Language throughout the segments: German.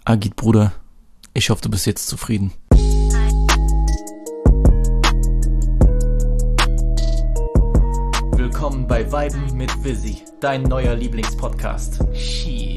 Agit, Bruder, ich hoffe, du bist jetzt zufrieden. Willkommen bei Viben mit Vizzy, dein neuer Lieblingspodcast. Shit.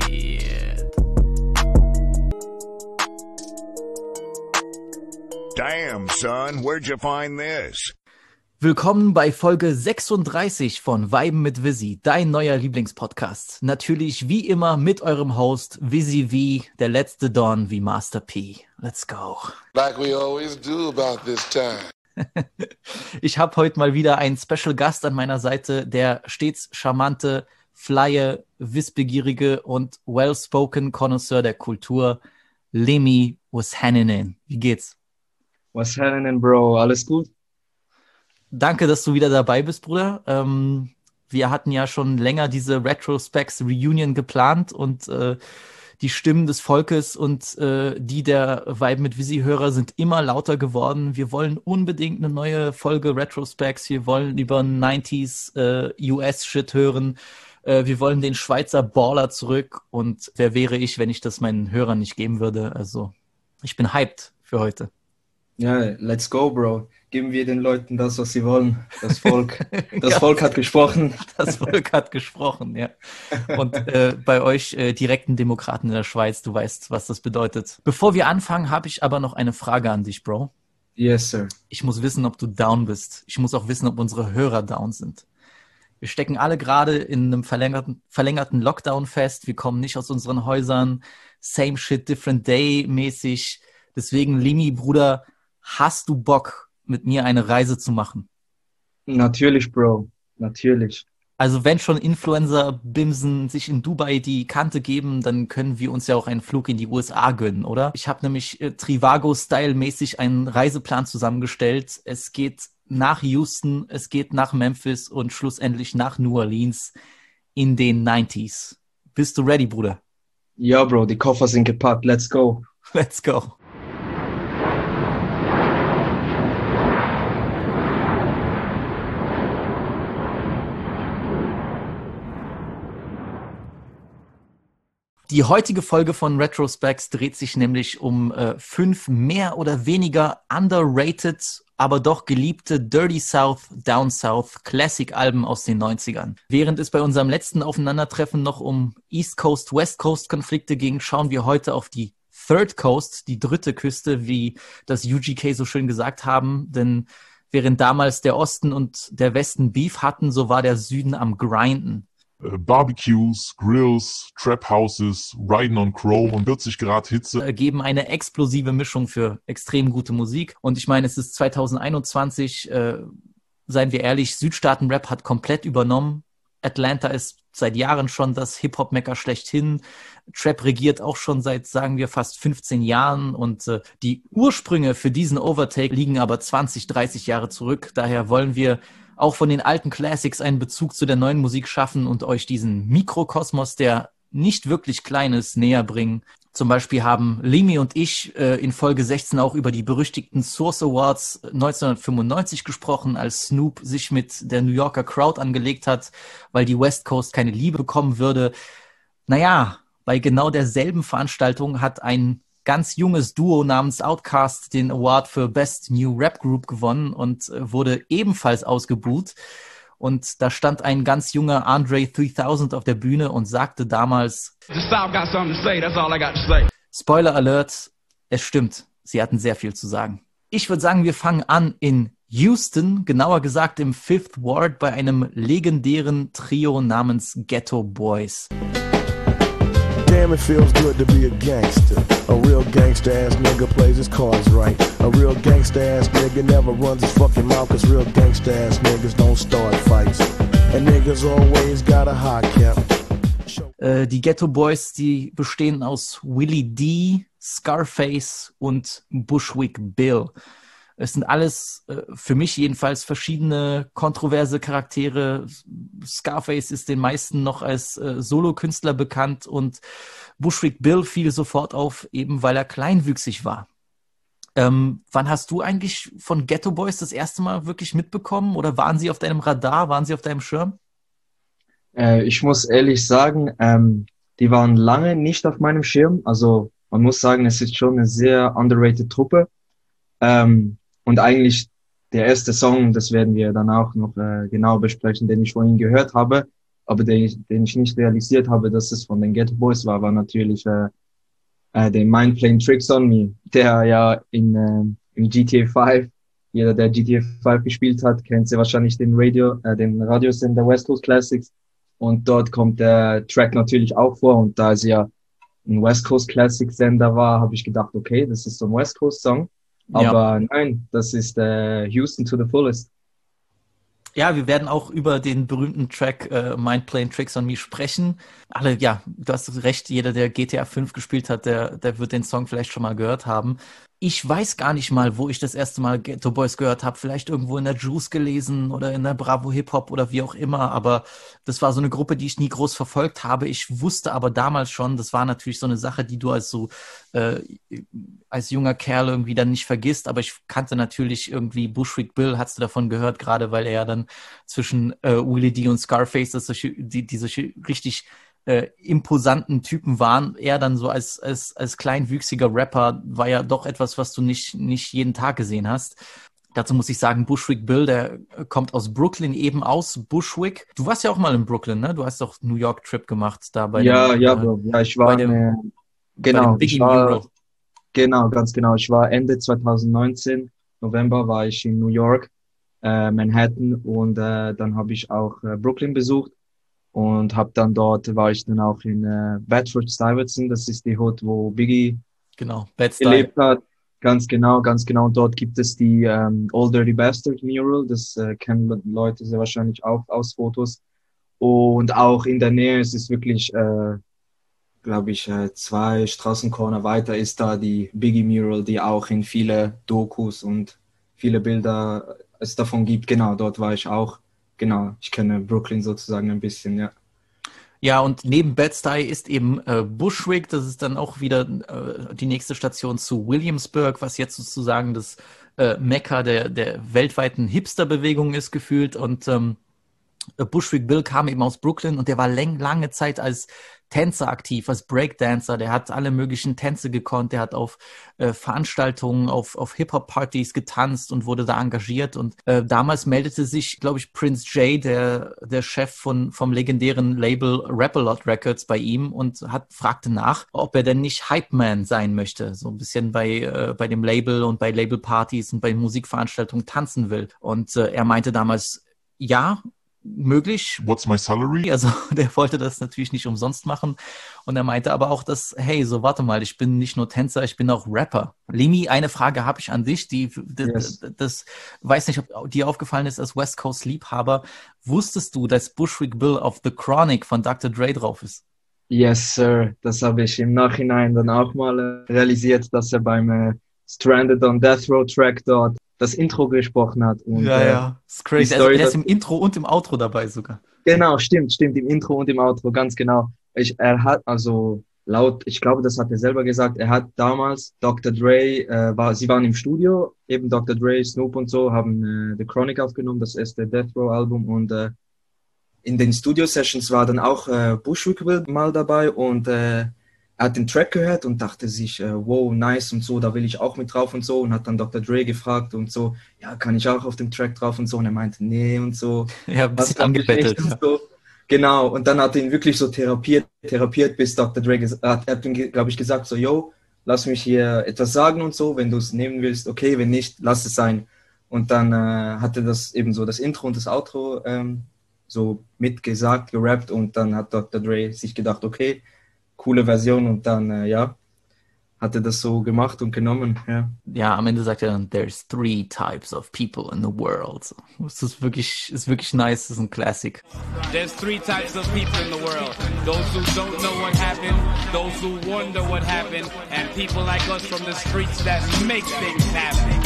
Damn, son, where'd you find this? Willkommen bei Folge 36 von Viben mit Vizzy, dein neuer Lieblingspodcast. Natürlich wie immer mit eurem Host Vizzy V, der letzte Don wie Master P. Let's go. Like we always do about this time. Ich habe heute mal wieder einen Special Gast an meiner Seite, der stets charmante, flye, wissbegierige und well-spoken Connoisseur der Kultur, Lemi Washaninen. Wie geht's? Was happening, Bro? Alles gut? Danke, dass du wieder dabei bist, Bruder. Wir hatten ja schon länger diese Retrospects Reunion geplant und die Stimmen des Volkes und die der Vibe mit Vizzy-Hörer sind immer lauter geworden. Wir wollen unbedingt eine neue Folge Retrospects. Wir wollen über 90s US-Shit hören. Wir wollen den Schweizer Baller zurück. Und wer wäre ich, wenn ich das meinen Hörern nicht geben würde? Also, ich bin hyped für heute. Ja, let's go, Bro. Geben wir den Leuten das, was sie wollen. Das Volk. Das Volk hat gesprochen. Das Volk hat gesprochen, ja. Und bei euch direkten Demokraten in der Schweiz, du weißt, was das bedeutet. Bevor wir anfangen, habe ich aber noch eine Frage an dich, Bro. Yes, sir. Ich muss wissen, ob du down bist. Ich muss auch wissen, ob unsere Hörer down sind. Wir stecken alle gerade in einem verlängerten Lockdown fest. Wir kommen nicht aus unseren Häusern. Same shit, different day mäßig. Deswegen, Limi, Bruder, hast du Bock, mit mir eine Reise zu machen? Natürlich, Bro. Natürlich. Also wenn schon Influencer-Bimsen sich in Dubai die Kante geben, dann können wir uns ja auch einen Flug in die USA gönnen, oder? Ich habe nämlich Trivago-Style-mäßig einen Reiseplan zusammengestellt. Es geht nach Houston, es geht nach Memphis und schlussendlich nach New Orleans in den 90s. Bist du ready, Bruder? Ja, Bro, die Koffer sind gepackt. Let's go. Let's go. Die heutige Folge von Retrospects dreht sich nämlich um 5 mehr oder weniger underrated, aber doch geliebte Dirty South, Down South Classic-Alben aus den 90ern. Während es bei unserem letzten Aufeinandertreffen noch um East Coast, West Coast Konflikte ging, schauen wir heute auf die Third Coast, die dritte Küste, wie das UGK so schön gesagt haben. Denn während damals der Osten und der Westen Beef hatten, so war der Süden am Grinden. Barbecues, Grills, Trap Houses, Riding on Chrome und 40 Grad Hitze ergeben eine explosive Mischung für extrem gute Musik. Und ich meine, es ist 2021, seien wir ehrlich, Südstaaten-Rap hat komplett übernommen. Atlanta ist seit Jahren schon das Hip-Hop-Mecker schlechthin. Trap regiert auch schon seit, sagen wir, fast 15 Jahren. Und die Ursprünge für diesen Overtake liegen aber 20, 30 Jahre zurück. Daher wollen wir auch von den alten Classics einen Bezug zu der neuen Musik schaffen und euch diesen Mikrokosmos, der nicht wirklich klein ist, näher bringen. Zum Beispiel haben Limi und ich in Folge 16 auch über die berüchtigten Source Awards 1995 gesprochen, als Snoop sich mit der New Yorker Crowd angelegt hat, weil die West Coast keine Liebe bekommen würde. Naja, bei genau derselben Veranstaltung hat ein ganz junges Duo namens Outkast den Award für Best New Rap Group gewonnen und wurde ebenfalls ausgebuht. Und da stand ein ganz junger Andre 3000 auf der Bühne und sagte damals: Spoiler Alert, es stimmt, sie hatten sehr viel zu sagen. Ich würde sagen, wir fangen an in Houston, genauer gesagt im Fifth Ward bei einem legendären Trio namens Geto Boys. Damn, it feels good to be a gangster. A real gangster-ass nigga plays his cards right. A real gangster-ass nigga never runs his fucking mouth, cause real gangster-ass niggas don't start fights. And niggas always got a hot cap. Die Geto Boys, die bestehen aus Willie D, Scarface und Bushwick Bill. Es sind alles, für mich jedenfalls, verschiedene kontroverse Charaktere. Scarface ist den meisten noch als Solokünstler bekannt und Bushwick Bill fiel sofort auf, eben weil er kleinwüchsig war. Wann hast du eigentlich von Geto Boys das erste Mal wirklich mitbekommen? Oder waren sie auf deinem Radar? Waren sie auf deinem Schirm? Ich muss ehrlich sagen, die waren lange nicht auf meinem Schirm. Also man muss sagen, es ist schon eine sehr underrated Truppe. Und eigentlich der erste Song, das werden wir dann auch noch genau besprechen, den ich vorhin gehört habe, aber den ich nicht realisiert habe, dass es von den Geto Boys war natürlich den Mind Playing Tricks on Me, der ja im GTA 5, jeder, der GTA 5 gespielt hat, kennt ja wahrscheinlich den Radiosender West Coast Classics, und dort kommt der Track natürlich auch vor, und da es ja ein West Coast Classics Sender war, habe ich gedacht, okay, das ist so ein West Coast Song, aber nein, das ist Houston to the Fullest. Ja, wir werden auch über den berühmten Track Mind Playing Tricks on Me sprechen. Ja, du hast recht, jeder, der GTA 5 gespielt hat, der wird den Song vielleicht schon mal gehört haben. Ich weiß gar nicht mal, wo ich das erste Mal Geto Boys gehört habe. Vielleicht irgendwo in der Juice gelesen oder in der Bravo Hip Hop oder wie auch immer. Aber das war so eine Gruppe, die ich nie groß verfolgt habe. Ich wusste aber damals schon, das war natürlich so eine Sache, die du als junger Kerl irgendwie dann nicht vergisst. Aber ich kannte natürlich irgendwie Bushwick Bill, hast du davon gehört, gerade weil er ja dann zwischen Willie D und Scarface, die solche richtig imposanten Typen waren. Er dann so als kleinwüchsiger Rapper war ja doch etwas, was du nicht jeden Tag gesehen hast. Dazu muss ich sagen, Bushwick Bill, der kommt aus Brooklyn, eben aus Bushwick. Du warst ja auch mal in Brooklyn, ne? Du hast doch New York Trip gemacht da bei Bro. Ja, ich war genau, ganz genau. Ich war Ende 2019, November, war ich in New York, Manhattan, und dann habe ich auch Brooklyn besucht. Und war ich dann auch in Bedford-Stuyvesant, das ist die Hood, wo Biggie gelebt hat. Ganz genau. Und dort gibt es die Old Dirty Bastard Mural, das kennen Leute sehr wahrscheinlich auch aus Fotos. Und auch in der Nähe, es ist wirklich, glaube ich, 2 Straßencorner weiter ist da die Biggie Mural, die auch in viele Dokus und viele Bilder es davon gibt. Genau, dort war ich auch. Genau, ich kenne Brooklyn sozusagen ein bisschen, ja. Ja, und neben Bed-Stuy ist eben Bushwick, das ist dann auch wieder die nächste Station zu Williamsburg, was jetzt sozusagen das Mekka der weltweiten Hipster-Bewegung ist gefühlt. Und Bushwick Bill kam eben aus Brooklyn und der war lange Zeit als Tänzer aktiv, als Breakdancer. Der hat alle möglichen Tänze gekonnt, der hat auf Veranstaltungen, auf Hip-Hop-Partys getanzt und wurde da engagiert. Und damals meldete sich, glaube ich, Prince J., der Chef vom legendären Label Rap-A-Lot Records, bei ihm und fragte nach, ob er denn nicht Hype-Man sein möchte. So ein bisschen bei dem Label und bei Label-Partys und bei Musikveranstaltungen tanzen will. Und er meinte damals, ja, möglich. What's my salary? Also der wollte das natürlich nicht umsonst machen. Und er meinte aber auch, dass, hey, so warte mal, ich bin nicht nur Tänzer, ich bin auch Rapper. Limi, eine Frage habe ich an dich, das weiß nicht, ob dir aufgefallen ist als West Coast Liebhaber. Wusstest du, dass Bushwick Bill auf The Chronic von Dr. Dre drauf ist? Yes, sir. Das habe ich im Nachhinein dann auch mal realisiert, dass er beim Stranded on Death Row Track dort das Intro gesprochen hat. Und, ja, ist crazy. Also er ist im Intro und im Outro dabei sogar. Genau, stimmt, im Intro und im Outro, ganz genau. Ich glaube, das hat er selber gesagt, er hat damals Dr. Dre, sie waren im Studio, eben Dr. Dre, Snoop und so, haben The Chronic aufgenommen, das erste Death Row Album, und in den Studio-Sessions war dann auch Bushwick mal dabei, und er hat den Track gehört und dachte sich, wow, nice und so, da will ich auch mit drauf und so, und hat dann Dr. Dre gefragt und so, ja, kann ich auch auf dem Track drauf und so, und er meinte, nee und so. Ja, ein bisschen angebettelt. Ja. So. Genau, und dann hat er ihn wirklich so therapiert, bis Dr. Dre hat ihm, glaube ich, gesagt, so, yo, lass mich hier etwas sagen und so, wenn du es nehmen willst, okay, wenn nicht, lass es sein. Und dann hat er das eben so, das Intro und das Outro so mitgesagt, gerappt, und dann hat Dr. Dre sich gedacht, okay, coole Version, und dann, hat er das so gemacht und genommen, ja. Ja, am Ende sagt er dann, there's 3 types of people in the world. Das ist wirklich nice, das ist ein Classic. There's 3 types of people in the world. Those who don't know what happened, those who wonder what happened, and people like us from the streets that make things happen.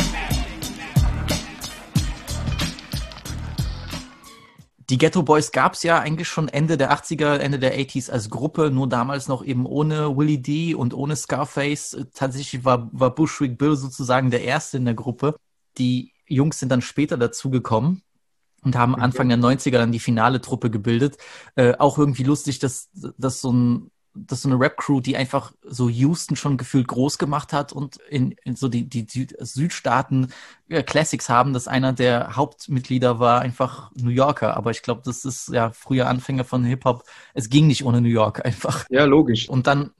Die Geto Boys gab es ja eigentlich schon Ende der 80er, Ende der 80s als Gruppe, nur damals noch eben ohne Willie D und ohne Scarface. Tatsächlich war Bushwick Bill sozusagen der Erste in der Gruppe. Die Jungs sind dann später dazugekommen und haben Anfang der 90er dann die finale Truppe gebildet. Auch irgendwie lustig, dass so ein das ist so eine Rap-Crew, die einfach so Houston schon gefühlt groß gemacht hat und in so die Südstaaten Classics haben, dass einer der Hauptmitglieder war einfach New Yorker. Aber ich glaube, das ist ja früher Anfänger von Hip-Hop. Es ging nicht ohne New York einfach. Ja, logisch. Und dann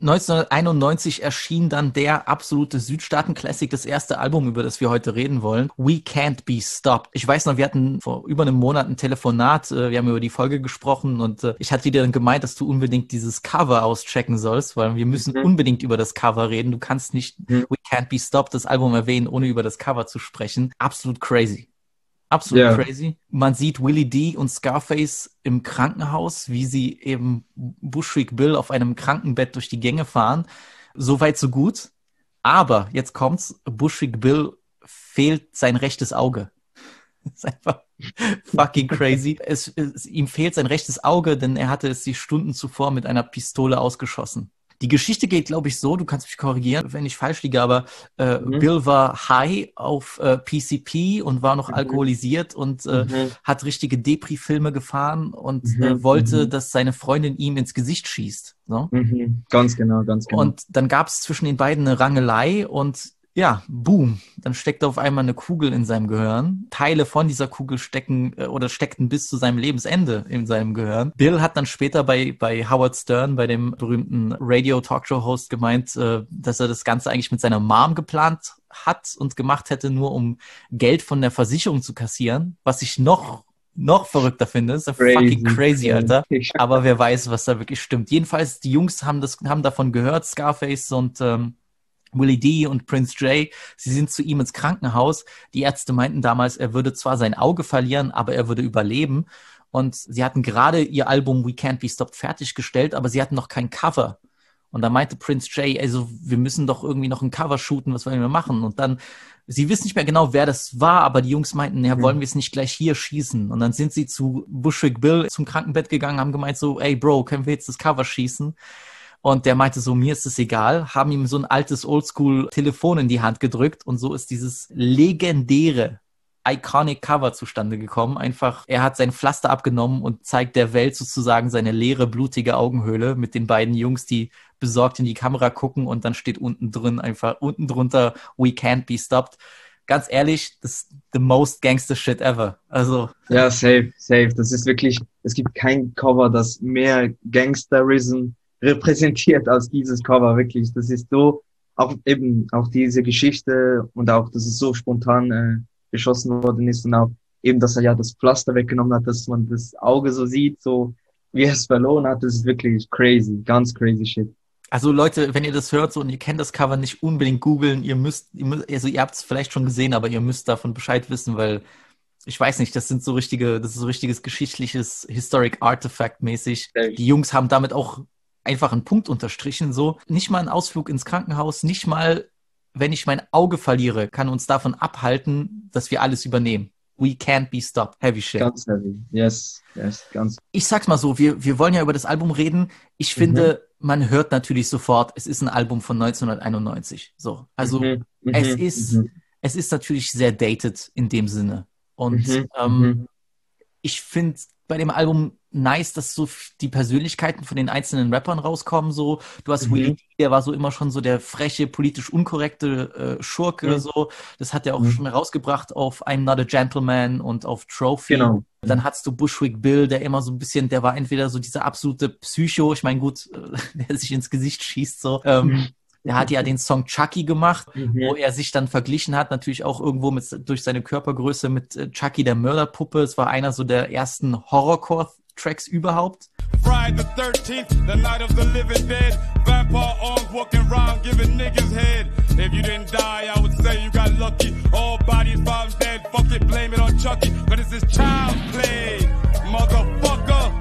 1991 erschien dann der absolute Südstaaten-Classic, das erste Album, über das wir heute reden wollen. We Can't Be Stopped. Ich weiß noch, wir hatten vor über einem Monat ein Telefonat, wir haben über die Folge gesprochen und ich hatte dir dann gemeint, dass du unbedingt dieses Cover auschecken sollst, weil wir müssen unbedingt über das Cover reden. Du kannst nicht We Can't Be Stopped, das Album erwähnen, ohne über das Cover zu sprechen. Absolut crazy. Absolut crazy. Man sieht Willie D und Scarface im Krankenhaus, wie sie eben Bushwick Bill auf einem Krankenbett durch die Gänge fahren. So weit, so gut. Aber jetzt kommt's, Bushwick Bill fehlt sein rechtes Auge. Das ist einfach fucking crazy. Ihm fehlt sein rechtes Auge, denn er hatte es die Stunden zuvor mit einer Pistole ausgeschossen. Die Geschichte geht, glaube ich, so, du kannst mich korrigieren, wenn ich falsch liege, aber Bill war high auf PCP und war noch alkoholisiert und hat richtige Depri-Filme gefahren und wollte, dass seine Freundin ihm ins Gesicht schießt. So? Ganz genau. Und dann gab es zwischen den beiden eine Rangelei und ja, boom, dann steckte auf einmal eine Kugel in seinem Gehirn. Teile von dieser Kugel steckten bis zu seinem Lebensende in seinem Gehirn. Bill hat dann später bei Howard Stern, bei dem berühmten Radio-Talkshow-Host gemeint, dass er das Ganze eigentlich mit seiner Mom geplant hat und gemacht hätte, nur um Geld von der Versicherung zu kassieren, was ich noch verrückter finde. Das ist ja fucking crazy, Alter. Aber wer weiß, was da wirklich stimmt. Jedenfalls, die Jungs haben davon gehört, Scarface und Willie D und Prince J, sie sind zu ihm ins Krankenhaus. Die Ärzte meinten damals, er würde zwar sein Auge verlieren, aber er würde überleben. Und sie hatten gerade ihr Album We Can't Be Stopped fertiggestellt, aber sie hatten noch kein Cover. Und da meinte Prince J, also wir müssen doch irgendwie noch ein Cover shooten, was wollen wir machen? Und dann, sie wissen nicht mehr genau, wer das war, aber die Jungs meinten, ja, wollen wir es nicht gleich hier schießen? Und dann sind sie zu Bushwick Bill zum Krankenbett gegangen, haben gemeint so, ey Bro, können wir jetzt das Cover schießen? Und der meinte so, mir ist es egal, haben ihm so ein altes Oldschool-Telefon in die Hand gedrückt und so ist dieses legendäre iconic Cover zustande gekommen. Einfach, er hat sein Pflaster abgenommen und zeigt der Welt sozusagen seine leere, blutige Augenhöhle mit den beiden Jungs, die besorgt in die Kamera gucken und dann steht unten drunter We Can't Be Stopped. Ganz ehrlich, das ist the most gangster shit ever. Also. Ja, safe. Das ist wirklich, es gibt kein Cover, das mehr Gangsterism repräsentiert als dieses Cover, wirklich. Das ist so, auch diese Geschichte und auch, dass es so spontan geschossen worden ist und auch eben, dass er ja das Pflaster weggenommen hat, dass man das Auge so sieht, so wie er es verloren hat, das ist wirklich crazy, ganz crazy shit. Also Leute, wenn ihr das hört so und ihr kennt das Cover, nicht unbedingt googeln, ihr habt es vielleicht schon gesehen, aber ihr müsst davon Bescheid wissen, weil ich weiß nicht, das ist so richtiges geschichtliches Historic Artifact mäßig. Die Jungs haben damit auch einfach einen Punkt unterstrichen, so. Nicht mal ein Ausflug ins Krankenhaus, nicht mal, wenn ich mein Auge verliere, kann uns davon abhalten, dass wir alles übernehmen. We can't be stopped. Heavy shit. Ganz heavy. Yes, ganz. Ich sag's mal so, wir wollen ja über das Album reden. Ich finde, man hört natürlich sofort, es ist ein Album von 1991. So. Also, es ist natürlich sehr dated in dem Sinne. Und, ich finde bei dem Album nice, dass so die Persönlichkeiten von den einzelnen Rappern rauskommen, so. Du hast Willie D, der war so immer schon so der freche, politisch unkorrekte Schurke, so. Das hat er auch schon rausgebracht auf I'm Not a Gentleman und auf Trophy. Genau. Dann hattest du Bushwick Bill, der immer so ein bisschen, der war entweder so dieser absolute Psycho, ich meine, gut, der sich ins Gesicht schießt, so. Der hat ja den Song Chucky gemacht, wo er sich dann verglichen hat, natürlich auch irgendwo durch seine Körpergröße mit Chucky, der Mörderpuppe. Es war einer so der ersten Horrorcore-Tracks überhaupt. Friday the 13th, the night of the living dead. Vampire arms walking around giving niggas head. If you didn't die, I would say you got lucky. All bodies found dead, fuck it, blame it on Chucky. But this is child play, motherfucker.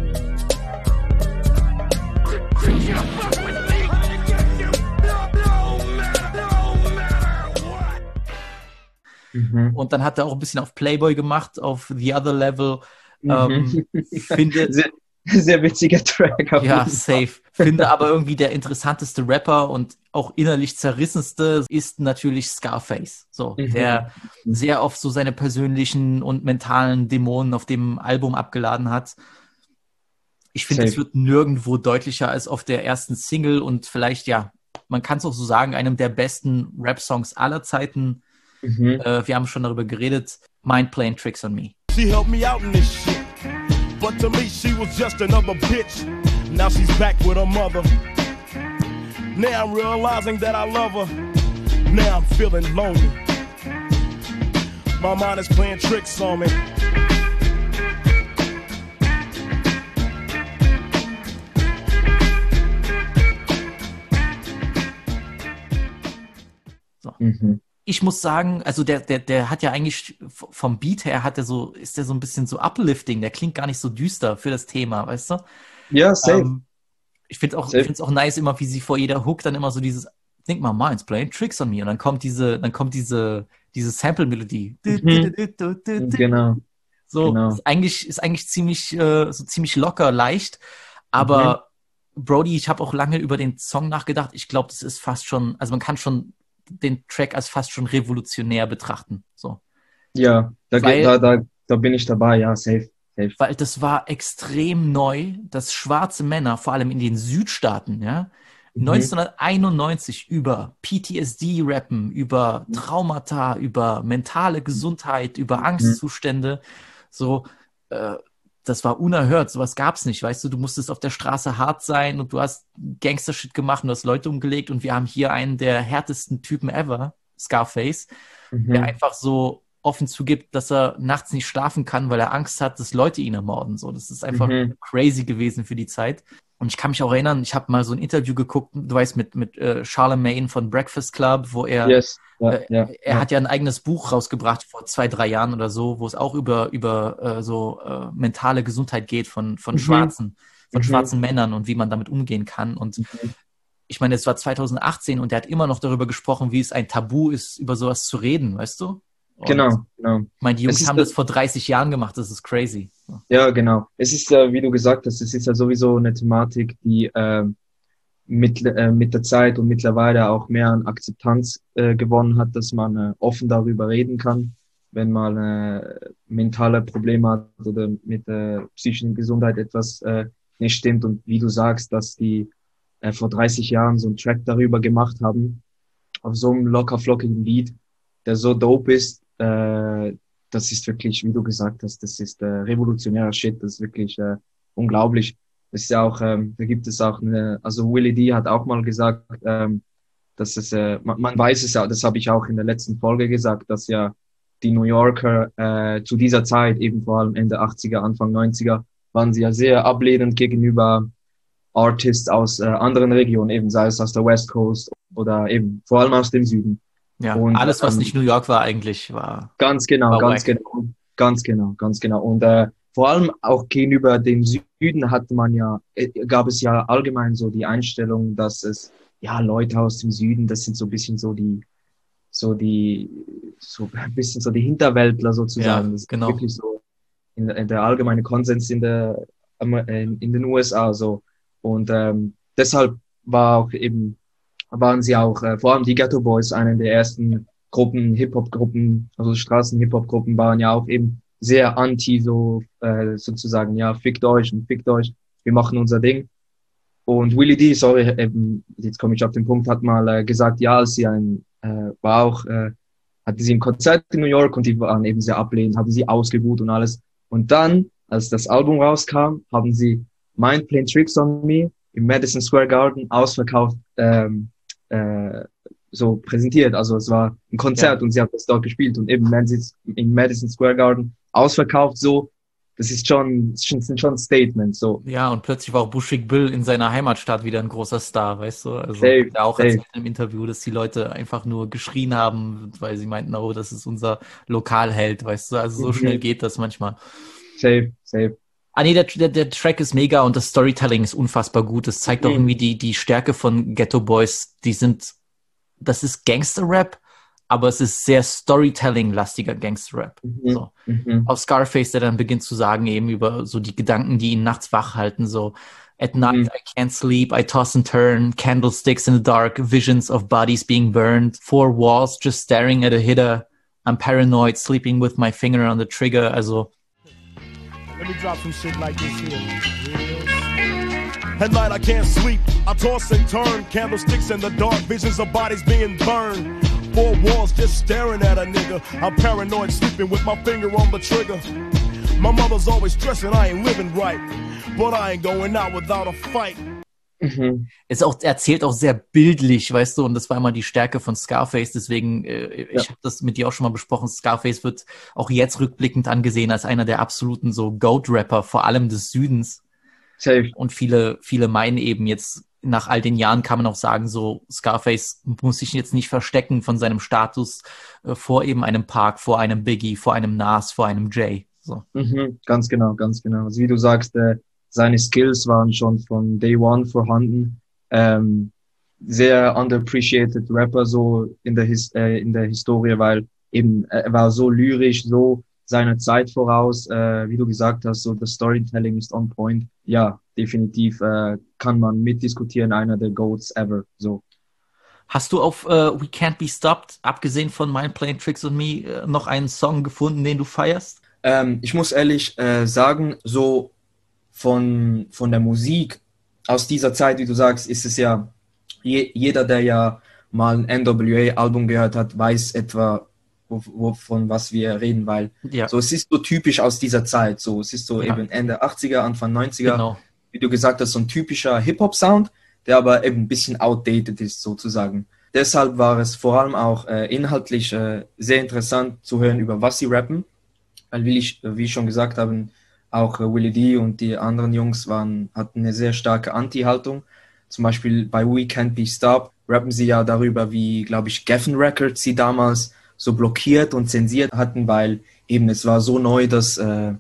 Und dann hat er auch ein bisschen auf Playboy gemacht, auf The Other Level. Finde sehr witziger Track. Ja, safe. Finde aber irgendwie der interessanteste Rapper und auch innerlich zerrissenste ist natürlich Scarface. So, der sehr oft so seine persönlichen und mentalen Dämonen auf dem Album abgeladen hat. Ich finde, es wird nirgendwo deutlicher als auf der ersten Single und vielleicht, ja, man kann es auch so sagen, einem der besten Rap-Songs aller Zeiten. Wir haben schon darüber geredet. Mind Playing Tricks on Me. She helped me out in this shit, but to me she was just another bitch. Now she's back with her mother. Now I'm realizing that I love her. Now I'm feeling lonely. My mind is playing tricks on me. So. Ich muss sagen, also der hat ja eigentlich vom Beat her ist der so ein bisschen so uplifting, der klingt gar nicht so düster für das Thema, weißt du? Ja, safe. Ich finde es auch nice immer, wie sie vor jeder Hook dann immer so dieses Think my mind's playing tricks on me und dann kommt diese Sample-Melodie. Genau. So, genau. Ist eigentlich ziemlich locker, leicht, aber Brody, ich habe auch lange über den Song nachgedacht. Ich glaube, das ist fast schon, also man kann schon den Track als fast schon revolutionär betrachten. So. Ja, da bin ich dabei, ja, safe. Weil das war extrem neu, dass schwarze Männer, vor allem in den Südstaaten, ja, 1991 über PTSD rappen, über Traumata, über mentale Gesundheit, über Angstzustände, so, das war unerhört, sowas gab's nicht, weißt du musstest auf der Straße hart sein und du hast Gangster-Shit gemacht und du hast Leute umgelegt und wir haben hier einen der härtesten Typen ever, Scarface, der einfach so offen zugibt, dass er nachts nicht schlafen kann, weil er Angst hat, dass Leute ihn ermorden, so, das ist einfach crazy gewesen für die Zeit. Und ich kann mich auch erinnern, ich habe mal so ein Interview geguckt, du weißt, mit Charlemagne von Breakfast Club, wo er er hat ja ein eigenes Buch rausgebracht vor 2-3 Jahren oder so, wo es auch über mentale Gesundheit geht von schwarzen Männern und wie man damit umgehen kann. Und ich meine, es war 2018 und er hat immer noch darüber gesprochen, wie es ein Tabu ist, über sowas zu reden, weißt du? Und genau. Ich meine, die Jungs haben das vor 30 Jahren gemacht, das ist crazy. Ja, genau. Es ist, wie du gesagt hast, es ist ja sowieso eine Thematik, die mit der Zeit und mittlerweile auch mehr an Akzeptanz gewonnen hat, dass man offen darüber reden kann, wenn man mentale Probleme hat oder mit psychischen Gesundheit etwas nicht stimmt. Und wie du sagst, dass die vor 30 Jahren so einen Track darüber gemacht haben, auf so einem locker flockigen Beat, der so dope ist, das ist wirklich, wie du gesagt hast, das ist revolutionärer Shit, das ist wirklich unglaublich. Das ist ja auch, da gibt es auch also Willie D hat auch mal gesagt, dass es, man weiß es ja, das habe ich auch in der letzten Folge gesagt, dass ja die New Yorker zu dieser Zeit, eben vor allem Ende 80er, Anfang 90er, waren sie ja sehr ablehnend gegenüber Artists aus anderen Regionen, eben sei es aus der West Coast oder eben vor allem aus dem Süden. Ja, und alles, was nicht New York war, eigentlich war. Ganz genau. Und vor allem auch gegenüber dem Süden gab es ja allgemein so die Einstellung, dass es, ja, Leute aus dem Süden, das sind so ein bisschen so ein bisschen so die Hinterwäldler sozusagen. Ja, das ist genau. Wirklich so in der allgemeine Konsens in den USA so. Und deshalb waren sie auch, vor allem die Ghetto Boys, eine der ersten Hip-Hop-Gruppen, also Straßen-Hip-Hop-Gruppen, waren ja auch eben sehr anti, sozusagen, ja, fickt euch, wir machen unser Ding. Und Willie D, jetzt komme ich auf den Punkt, hat mal gesagt, ja, als sie hatte sie ein Konzert in New York und die waren eben sehr ablehnend, haben sie ausgebuht und alles. Und dann, als das Album rauskam, haben sie Mind Playing Tricks on Me im Madison Square Garden ausverkauft, so präsentiert. Also es war ein Konzert und sie hat das dort gespielt und eben in Madison Square Garden ausverkauft, so. Das sind schon Statements, so. Ja, und plötzlich war auch Bushwick Bill in seiner Heimatstadt wieder ein großer Star, weißt du? Also safe, hat er auch erzählt im Interview, dass die Leute einfach nur geschrien haben, weil sie meinten, oh, das ist unser Lokalheld, weißt du? Also so schnell geht das manchmal. Safe. Ah nee, der Track ist mega und das Storytelling ist unfassbar gut. Das zeigt auch irgendwie die Stärke von Ghetto Boys. Das ist Gangster-Rap, aber es ist sehr Storytelling-lastiger Gangster-Rap. So. Auf Scarface, der dann beginnt zu sagen, eben über so die Gedanken, die ihn nachts wach halten, so at night I can't sleep, I toss and turn, candlesticks in the dark, visions of bodies being burned, 4 walls just staring at a hitter, I'm paranoid, sleeping with my finger on the trigger, also Let me drop some shit like this here. At night I can't sleep, I toss and turn. Candlesticks in the dark, visions of bodies being burned. Four walls just staring at a nigga. I'm paranoid, sleeping with my finger on the trigger. My mother's always stressing I ain't living right, but I ain't going out without a fight. Er erzählt auch sehr bildlich, weißt du, und das war immer die Stärke von Scarface, deswegen, ich habe das mit dir auch schon mal besprochen, Scarface wird auch jetzt rückblickend angesehen als einer der absoluten so Goat-Rapper, vor allem des Südens. Safe. Und viele meinen eben jetzt, nach all den Jahren kann man auch sagen, so Scarface muss sich jetzt nicht verstecken von seinem Status vor eben einem Park, vor einem Biggie, vor einem Nas, vor einem Jay. So. Ganz genau, ganz genau. Also wie du sagst, seine Skills waren schon von Day One vorhanden. Sehr underappreciated Rapper so in der Historie, weil eben er war so lyrisch, so seiner Zeit voraus. Wie du gesagt hast, so das Storytelling ist on point. Ja, definitiv kann man mitdiskutieren, einer der Goats ever. So. Hast du auf We Can't Be Stopped, abgesehen von Mind Playing Tricks on Me, noch einen Song gefunden, den du feierst? Ich muss ehrlich sagen, so von der Musik aus dieser Zeit, wie du sagst, ist es ja, jeder, der ja mal ein NWA-Album gehört hat, weiß etwa, von was wir reden, weil so es ist so typisch aus dieser Zeit, so es ist so eben Ende 80er, Anfang 90er, genau. Wie du gesagt hast, so ein typischer Hip-Hop-Sound, der aber eben ein bisschen outdated ist sozusagen. Deshalb war es vor allem auch inhaltlich sehr interessant zu hören, über was sie rappen, weil wie ich schon gesagt habe, auch Willie D und die anderen Jungs hatten eine sehr starke Anti-Haltung. Zum Beispiel bei We Can't Be Stopped rappen sie ja darüber, wie, glaube ich, Geffen Records sie damals so blockiert und zensiert hatten, weil eben es war so neu, dass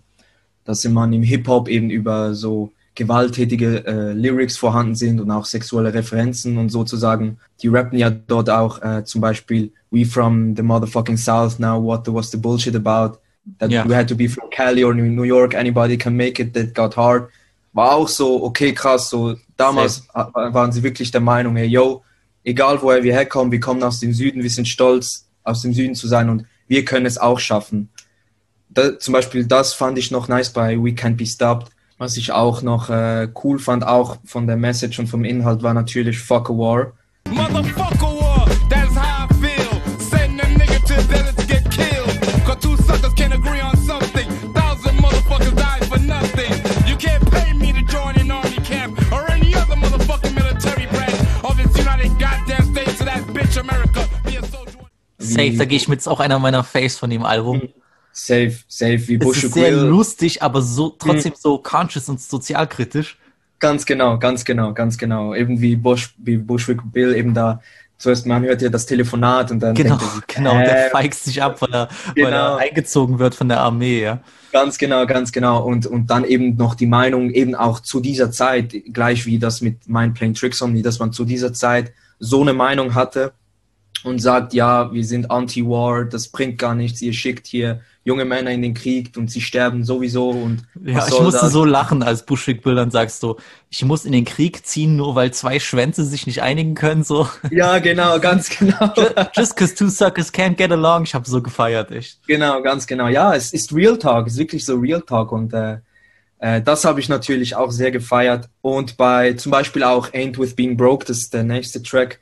man im Hip-Hop eben über so gewalttätige Lyrics vorhanden sind und auch sexuelle Referenzen und sozusagen. Die rappen ja dort auch zum Beispiel We from the motherfucking South now, what was the bullshit about? That we had to be from Cali or New York, anybody can make it, that got hard. War auch so, okay, krass, so damals waren sie wirklich der Meinung, hey, yo, egal woher wir herkommen, wir kommen aus dem Süden, wir sind stolz, aus dem Süden zu sein und wir können es auch schaffen. Zum Beispiel das fand ich noch nice bei We Can't Be Stopped. Was ich auch noch cool fand, auch von der Message und vom Inhalt, war natürlich Fuck a War. Motherfucker war, that's how I feel. Send a nigga to the desert to get killed. Cause two suckers can't agree on something. 1,000 motherfuckers died for nothing. You can't pay me to join an army camp or any other motherfucking military branch of its United Goddamn States to that bitch America. Be a soldier. Safe, da gehe ich mit, ist auch einer meiner Faves von dem Album. Safe, wie Bushwick Bill. Es ist sehr lustig, aber so trotzdem so conscious und sozialkritisch. Ganz genau. Eben wie Bushwick Bill eben da, zuerst man hört ja das Telefonat und dann genau, der feigst sich ab, weil er eingezogen wird von der Armee, ja. Ganz genau. Und dann eben noch die Meinung eben auch zu dieser Zeit, gleich wie das mit Mind Playing Tricks on Me, dass man zu dieser Zeit so eine Meinung hatte und sagt, ja, wir sind anti-war, das bringt gar nichts, ihr schickt hier junge Männer in den Krieg und sie sterben sowieso. Und ja, ich musste so lachen, als Bushwick Bill dann sagst du, ich muss in den Krieg ziehen, nur weil zwei Schwänze sich nicht einigen können, so. Ja, genau, ganz genau. Just cause two suckers can't get along, ich habe so gefeiert, echt. Genau, ganz genau. Ja, es ist Real Talk, es ist wirklich so Real Talk und das habe ich natürlich auch sehr gefeiert. Und bei zum Beispiel auch Ain't With Being Broke, das ist der nächste Track.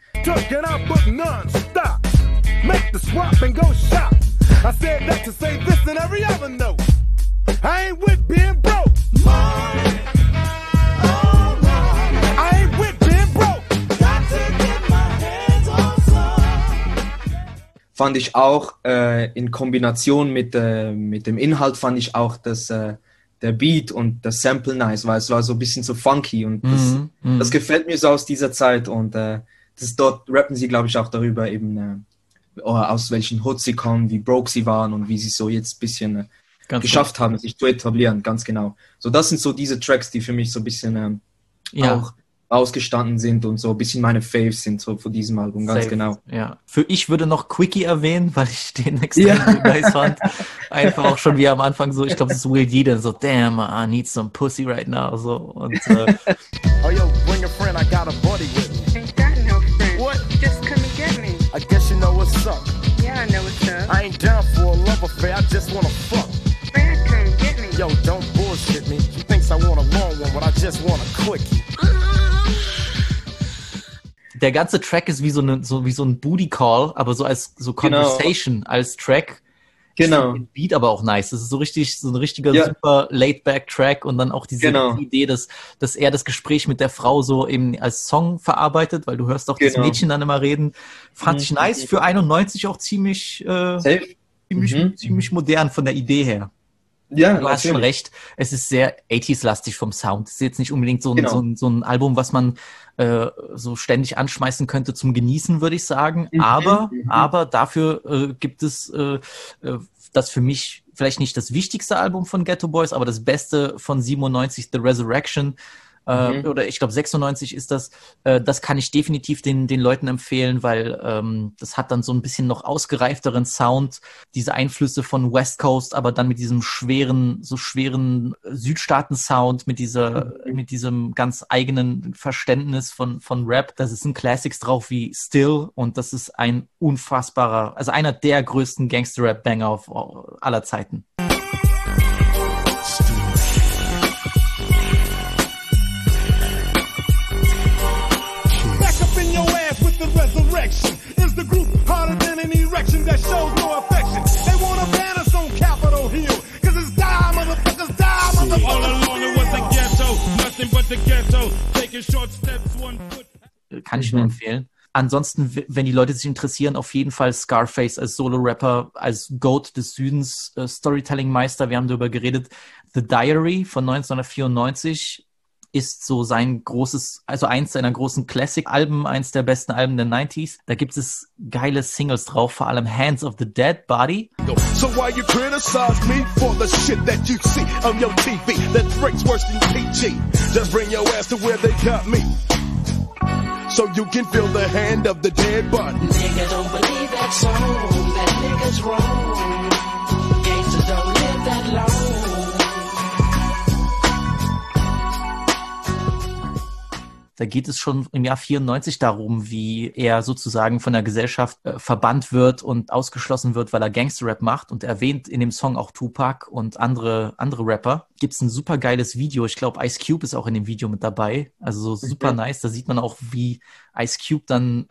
I said that to say this and every other note. I ain't with being broke. I ain't with being broke. Got to get my hands on some. Fand ich auch in Kombination mit dem Inhalt fand ich auch der Beat und das Sample nice, weil es war so ein bisschen so funky und das gefällt mir so aus dieser Zeit und dort rappen sie, glaube ich, auch darüber eben aus welchen Hoods sie kommen, wie broke sie waren und wie sie so jetzt ein bisschen geschafft haben, sich zu etablieren, ganz genau. So, das sind so diese Tracks, die für mich so ein bisschen auch ausgestanden sind und so ein bisschen meine Faves sind so von diesem Album, ganz genau. Ja, ich würde noch Quickie erwähnen, weil ich den extrem nice fand. Einfach auch schon wie am Anfang so, ich glaube, es ist Will Yedon, so, damn, I need some pussy right now, so. Und, oh, yo, bring a friend, I got a buddy with me. Ain't got no friend. What? Just come and get me. I guess you know what's up. Yeah, I know what's up. I ain't down for a love affair, I just wanna fuck. Friend, come get me. Yo, don't bullshit me. She thinks I want a long one, but I just want a quickie. der ganze Track ist wie so ein Booty Call, aber so als so Conversation als Track. Genau. Den Beat aber auch nice. Das ist so ein richtiger super Laid-Back-Track und dann auch diese Idee, dass er das Gespräch mit der Frau so eben als Song verarbeitet, weil du hörst auch das Mädchen dann immer reden. Fand ich nice. Für 91 auch ziemlich modern von der Idee her. Ja, du hast schon recht. Es ist sehr 80s-lastig vom Sound. Es ist jetzt nicht unbedingt so ein Album, was man so ständig anschmeißen könnte zum Genießen, würde ich sagen. Aber dafür gibt es das für mich vielleicht nicht das wichtigste Album von Geto Boys, aber das Beste von 97, The Resurrection. Oder ich glaube 96 ist das. Das kann ich definitiv den Leuten empfehlen, weil das hat dann so ein bisschen noch ausgereifteren Sound, diese Einflüsse von West Coast, aber dann mit diesem schweren Südstaaten-Sound, mit diesem ganz eigenen Verständnis von Rap. Das sind Classics drauf wie Still und das ist ein unfassbarer, also einer der größten Gangster-Rap-Banger aller Zeiten. Resurrection is the group harder than an erection that shows no affection. They want to ban us on Capitol Hill, cause it's die, motherfuckers, die, motherfuckers. All along it was a ghetto, nothing but the ghetto, taking short steps, 1 foot. Kann ich nur empfehlen. Ansonsten, wenn die Leute sich interessieren, auf jeden Fall Scarface als Solo-Rapper, als GOAT des Südens, Storytelling-Meister, wir haben darüber geredet. The Diary von 1994 ist so sein großes, also eins seiner großen Classic-Alben, eins der besten Alben der 90s. Da gibt es geile Singles drauf, vor allem Hands of the Dead Body. So why you criticize me for the shit that you see on your TV that breaks worse than PG? Just bring your ass to where they got me, so you can feel the hand of the dead body. Nigga don't believe that song, that nigga's wrong. Gangsters don't live that long. Da geht es schon im Jahr 94 darum, wie er sozusagen von der Gesellschaft verbannt wird und ausgeschlossen wird, weil er Gangster-Rap macht. Und er erwähnt in dem Song auch Tupac und andere Rapper. Gibt es ein super geiles Video. Ich glaube, Ice Cube ist auch in dem Video mit dabei. Also super nice. Da sieht man auch, wie Ice Cube dann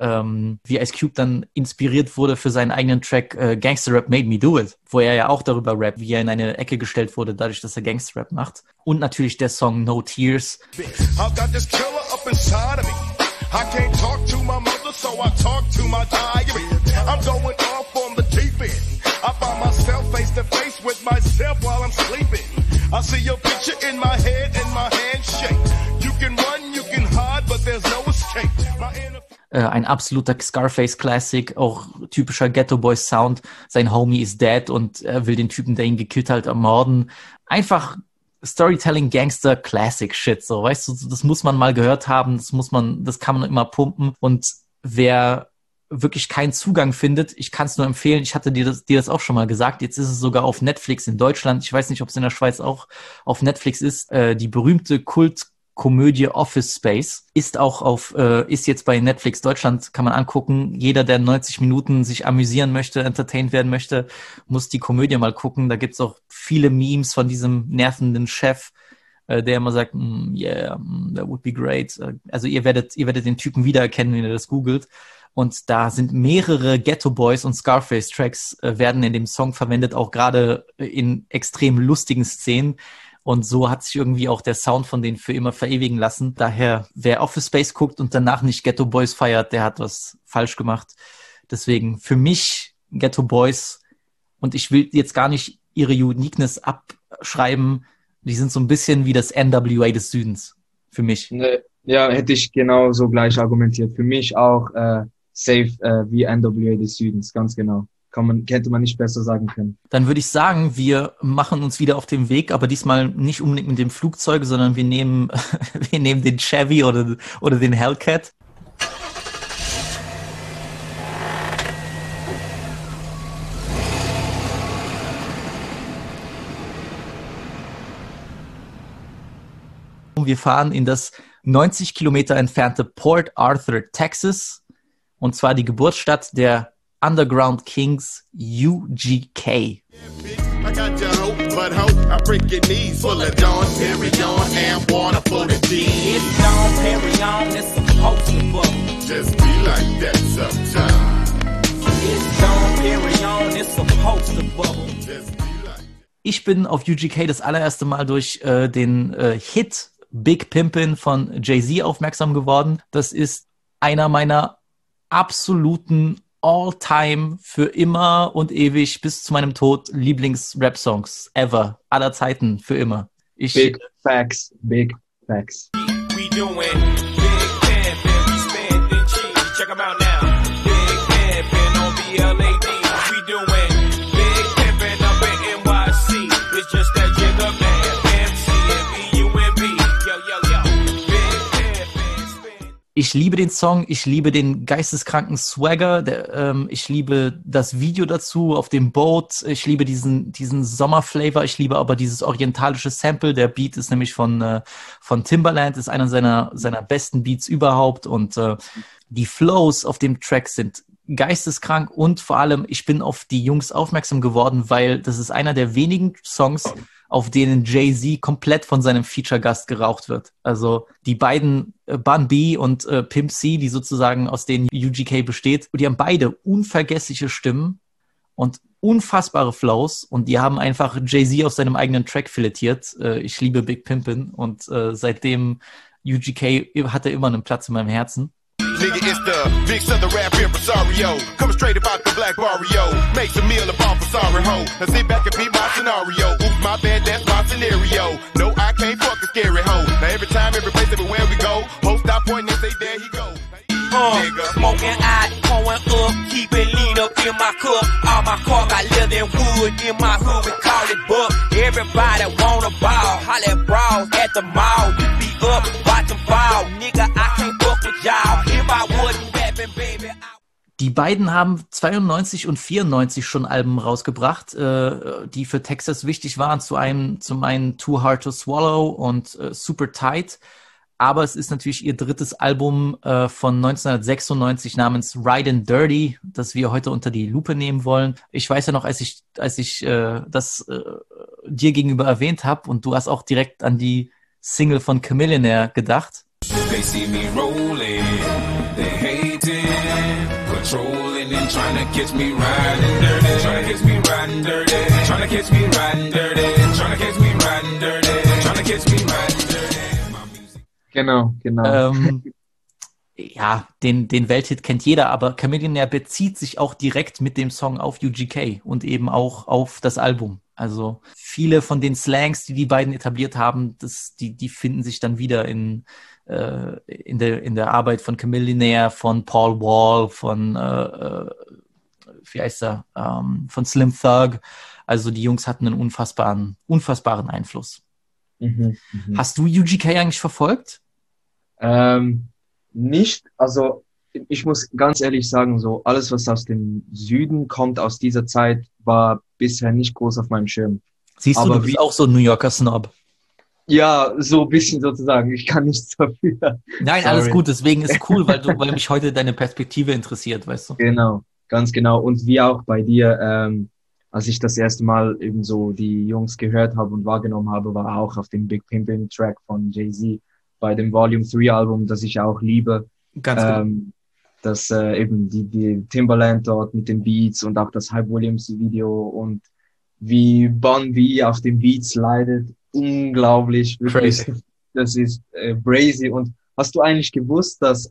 inspiriert wurde für seinen eigenen Track Gangster-Rap Made Me Do It, wo er ja auch darüber rappt, wie er in eine Ecke gestellt wurde, dadurch, dass er Gangster-Rap macht. Und natürlich der Song No Tears. I've got this killer up inside of me. I can't talk to my mother, so I talk to my diary. I'm going off on the deep end. I find myself face to face with myself while I'm sleeping. I see your picture in my head and my hand shake. You can run, you can hide, but there's no escape. Ein absoluter Scarface-Classic, auch typischer Geto Boys Sound. Sein Homie ist dead und er will den Typen, der ihn gekillt hat, ermorden. Einfach Storytelling, Gangster, Classic Shit, so, weißt du, das muss man mal gehört haben, das kann man immer pumpen. Und wer wirklich keinen Zugang findet, ich kann es nur empfehlen, ich hatte dir das auch schon mal gesagt, jetzt ist es sogar auf Netflix in Deutschland, ich weiß nicht, ob es in der Schweiz auch auf Netflix ist, die berühmte Kultkomödie Office Space ist auch ist jetzt bei Netflix Deutschland, kann man angucken. Jeder, der 90 Minuten sich amüsieren möchte, entertained werden möchte, muss die Komödie mal gucken. Da gibt's auch viele Memes von diesem nervenden Chef, der immer sagt, that would be great. Also ihr werdet den Typen wiedererkennen, wenn ihr das googelt. Und da sind mehrere Geto Boys und Scarface Tracks werden in dem Song verwendet, auch gerade in extrem lustigen Szenen. Und so hat sich irgendwie auch der Sound von denen für immer verewigen lassen. Daher, wer Office Space guckt und danach nicht Geto Boys feiert, der hat was falsch gemacht. Deswegen für mich Geto Boys, und ich will jetzt gar nicht ihre Uniqueness abschreiben, die sind so ein bisschen wie das NWA des Südens. Für mich. Ja, hätte ich genauso gleich argumentiert. Für mich auch safe wie NWA des Südens, ganz genau. Hätte man nicht besser sagen können. Dann würde ich sagen, wir machen uns wieder auf den Weg, aber diesmal nicht unbedingt mit dem Flugzeug, sondern wir nehmen den Chevy oder den Hellcat. Und wir fahren in das 90 Kilometer entfernte Port Arthur, Texas, und zwar die Geburtsstadt der Underground Kings, UGK. I got your hope, but hope I break your knees. Full of Dawn, Perignon, and water for the D. It's Dom Perignon, it's supposed to bubble. Just be like that sometimes. It's Dom Perignon, it's supposed to bubble. Just be like. Ich bin auf UGK das allererste Mal durch den Hit Big Pimpin' von Jay-Z aufmerksam geworden. Das ist einer meiner absoluten All-Time, für immer und ewig bis zu meinem Tod Lieblings-Rap-Songs ever, aller Zeiten, für immer. Big facts, big facts. We doing big pimpin', we spending cheese. Check 'em out now. Big pimpin' on BLAD. We doing big pimpin' up in NYC. It's just that jigger man, MC and B-U-M-B. Yo, yo, yo. Big pimpin', spin. Ich liebe den Song, ich liebe den geisteskranken Swagger, ich liebe das Video dazu auf dem Boat, ich liebe diesen Sommerflavor, ich liebe aber dieses orientalische Sample. Der Beat ist nämlich von Timbaland, ist einer seiner besten Beats überhaupt und die Flows auf dem Track sind geisteskrank und vor allem, ich bin auf die Jungs aufmerksam geworden, weil das ist einer der wenigen Songs, auf denen Jay-Z komplett von seinem Feature-Gast geraucht wird. Also die beiden Bun B und Pimp C, die sozusagen aus denen UGK besteht, die haben beide unvergessliche Stimmen und unfassbare Flows und die haben einfach Jay-Z auf seinem eigenen Track filetiert. Ich liebe Big Pimpin' und seitdem UGK hat er immer einen Platz in meinem Herzen. Nigga, it's the big southern rap impresario. Coming straight about the black barrio. Makes a meal about for sorry ho. Now sit back and be my scenario. Oops, my bad, that's my scenario. No, I can't fuck a scary hoe. Now every time, every place, everywhere we go, ho stop pointing and say, there he go. Nigga. Smoking out, pouring up, keeping lean up in my cup. All my car got leather and wood in my hood, we call it buck. Everybody wanna ball, holla at brawls at the mall. We be up, watch them fall. Nigga, I can't fuck with y'all. If I wasn't rapping, baby, Die beiden haben 92 und 94 schon Alben rausgebracht, die für Texas wichtig waren. Zum einen Too Hard to Swallow und Super Tight. Aber es ist natürlich ihr drittes Album von 1996 namens Ridin' Dirty, das wir heute unter die Lupe nehmen wollen. Ich weiß ja noch, als ich das dir gegenüber erwähnt habe und du hast auch direkt an die Single von Chamillionaire gedacht. They see me rolling, they hating, patrolling and trying to catch me riding dirty, trying to catch me riding dirty, trying to catch me riding dirty, trying to catch me riding dirty, trying to catch me riding dirty. Genau. Ja, den Welthit kennt jeder, aber Chamillionaire bezieht sich auch direkt mit dem Song auf UGK und eben auch auf das Album. Also viele von den Slangs, die beiden etabliert haben, die finden sich dann wieder in der Arbeit von Chamillionaire, von Paul Wall, von wie heißt er, von Slim Thug. Also die Jungs hatten einen unfassbaren Einfluss. Hast du UGK eigentlich verfolgt? Nicht, also ich muss ganz ehrlich sagen, so alles, was aus dem Süden kommt, aus dieser Zeit, war bisher nicht groß auf meinem Schirm. Siehst du, du bist auch so ein New Yorker Snob. Ja, so ein bisschen sozusagen. Ich kann nichts dafür. Nein, alles gut, deswegen ist cool, weil mich heute deine Perspektive interessiert, weißt du? Genau, ganz genau. Und wie auch bei dir, als ich das erste Mal eben so die Jungs gehört habe und wahrgenommen habe, war auch auf dem Big Pimpin' Track von Jay-Z bei dem Volume 3 Album, das ich auch liebe. Ganz genau. Dass eben die Timbaland dort mit den Beats und auch das Hype Williams Video und wie Bun B auf den Beats leidet. Unglaublich. Wirklich. Crazy. Das ist crazy. Und hast du eigentlich gewusst, dass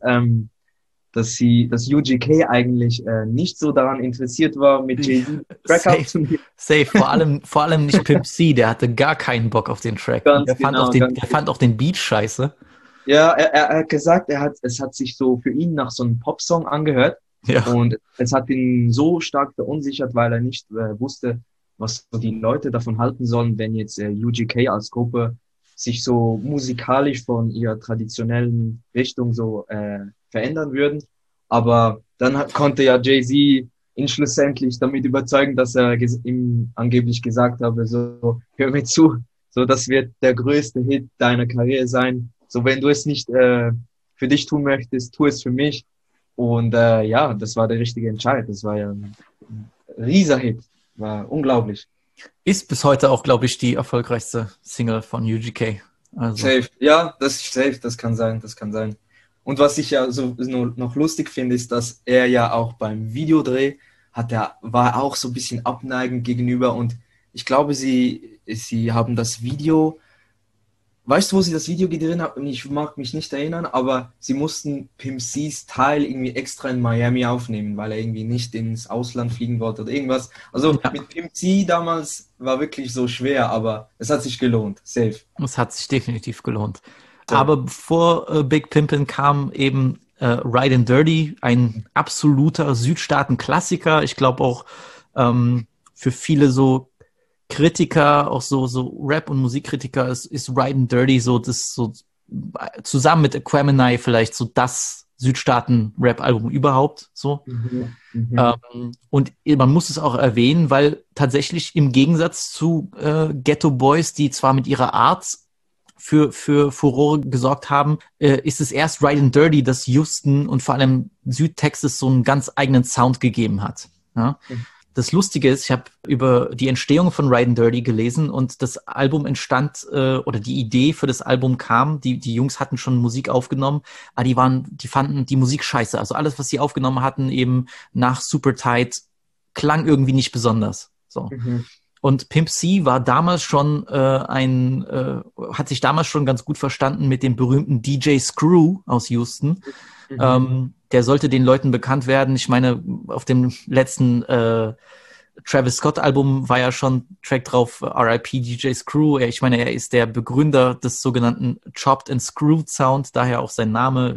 UGK eigentlich nicht so daran interessiert war, mit Jay-Z Track aufzunehmen? Safe. Vor allem nicht Pimp C, der hatte gar keinen Bock auf den Track. Der fand auch den Beat scheiße. Ja, er hat gesagt, es hat sich so für ihn nach so einem Popsong angehört. Ja. Und es hat ihn so stark verunsichert, weil er nicht wusste, was so die Leute davon halten sollen, wenn jetzt UGK als Gruppe sich so musikalisch von ihrer traditionellen Richtung so verändern würden. Aber dann konnte ja Jay-Z ihn schlussendlich damit überzeugen, dass er ihm angeblich gesagt habe, so, hör mir zu, so, das wird der größte Hit deiner Karriere sein. So, wenn du es nicht für dich tun möchtest, tu es für mich. Und ja, das war der richtige Entscheid. Das war ja ein Rieser-Hit. War unglaublich. Ist bis heute auch, glaube ich, die erfolgreichste Single von UGK. Also. Safe. Ja, das ist safe, das kann sein. Und was ich ja so noch lustig finde, ist, dass er ja auch beim Videodreh war auch so ein bisschen abneigend gegenüber, und ich glaube, sie haben das Video, weißt du, wo sie das Video gedreht haben? Ich mag mich nicht erinnern, aber sie mussten Pimp C's Teil irgendwie extra in Miami aufnehmen, weil er irgendwie nicht ins Ausland fliegen wollte oder irgendwas. Also mit Pimp C damals war wirklich so schwer, aber es hat sich gelohnt, safe. Es hat sich definitiv gelohnt. Ja. Aber bevor Big Pimpin' kam eben Ridin' Dirty, ein absoluter Südstaaten-Klassiker. Ich glaube auch für viele so Kritiker, auch so Rap- und Musikkritiker ist Ridin' Dirty so zusammen mit Aquemini vielleicht so das Südstaaten-Rap-Album überhaupt. So. Und man muss es auch erwähnen, weil tatsächlich im Gegensatz zu Ghetto Boys, die zwar mit ihrer Art für Furore gesorgt haben, ist es erst Ridin' Dirty, das Houston und vor allem Südtexas so einen ganz eigenen Sound gegeben hat. Ja? Das Lustige ist, ich habe über die Entstehung von Ridin' Dirty gelesen, und das Album entstand, oder die Idee für das Album kam, die Jungs hatten schon Musik aufgenommen, aber die fanden die Musik scheiße. Also alles, was sie aufgenommen hatten, eben nach Super Tight, klang irgendwie nicht besonders. So. Und Pimp C war damals schon hat sich damals schon ganz gut verstanden mit dem berühmten DJ Screw aus Houston. Der sollte den Leuten bekannt werden. Ich meine, auf dem letzten Travis Scott Album war ja schon Track drauf, R.I.P. DJ Screw. Ich meine, er ist der Begründer des sogenannten Chopped and Screwed Sound, daher auch sein Name.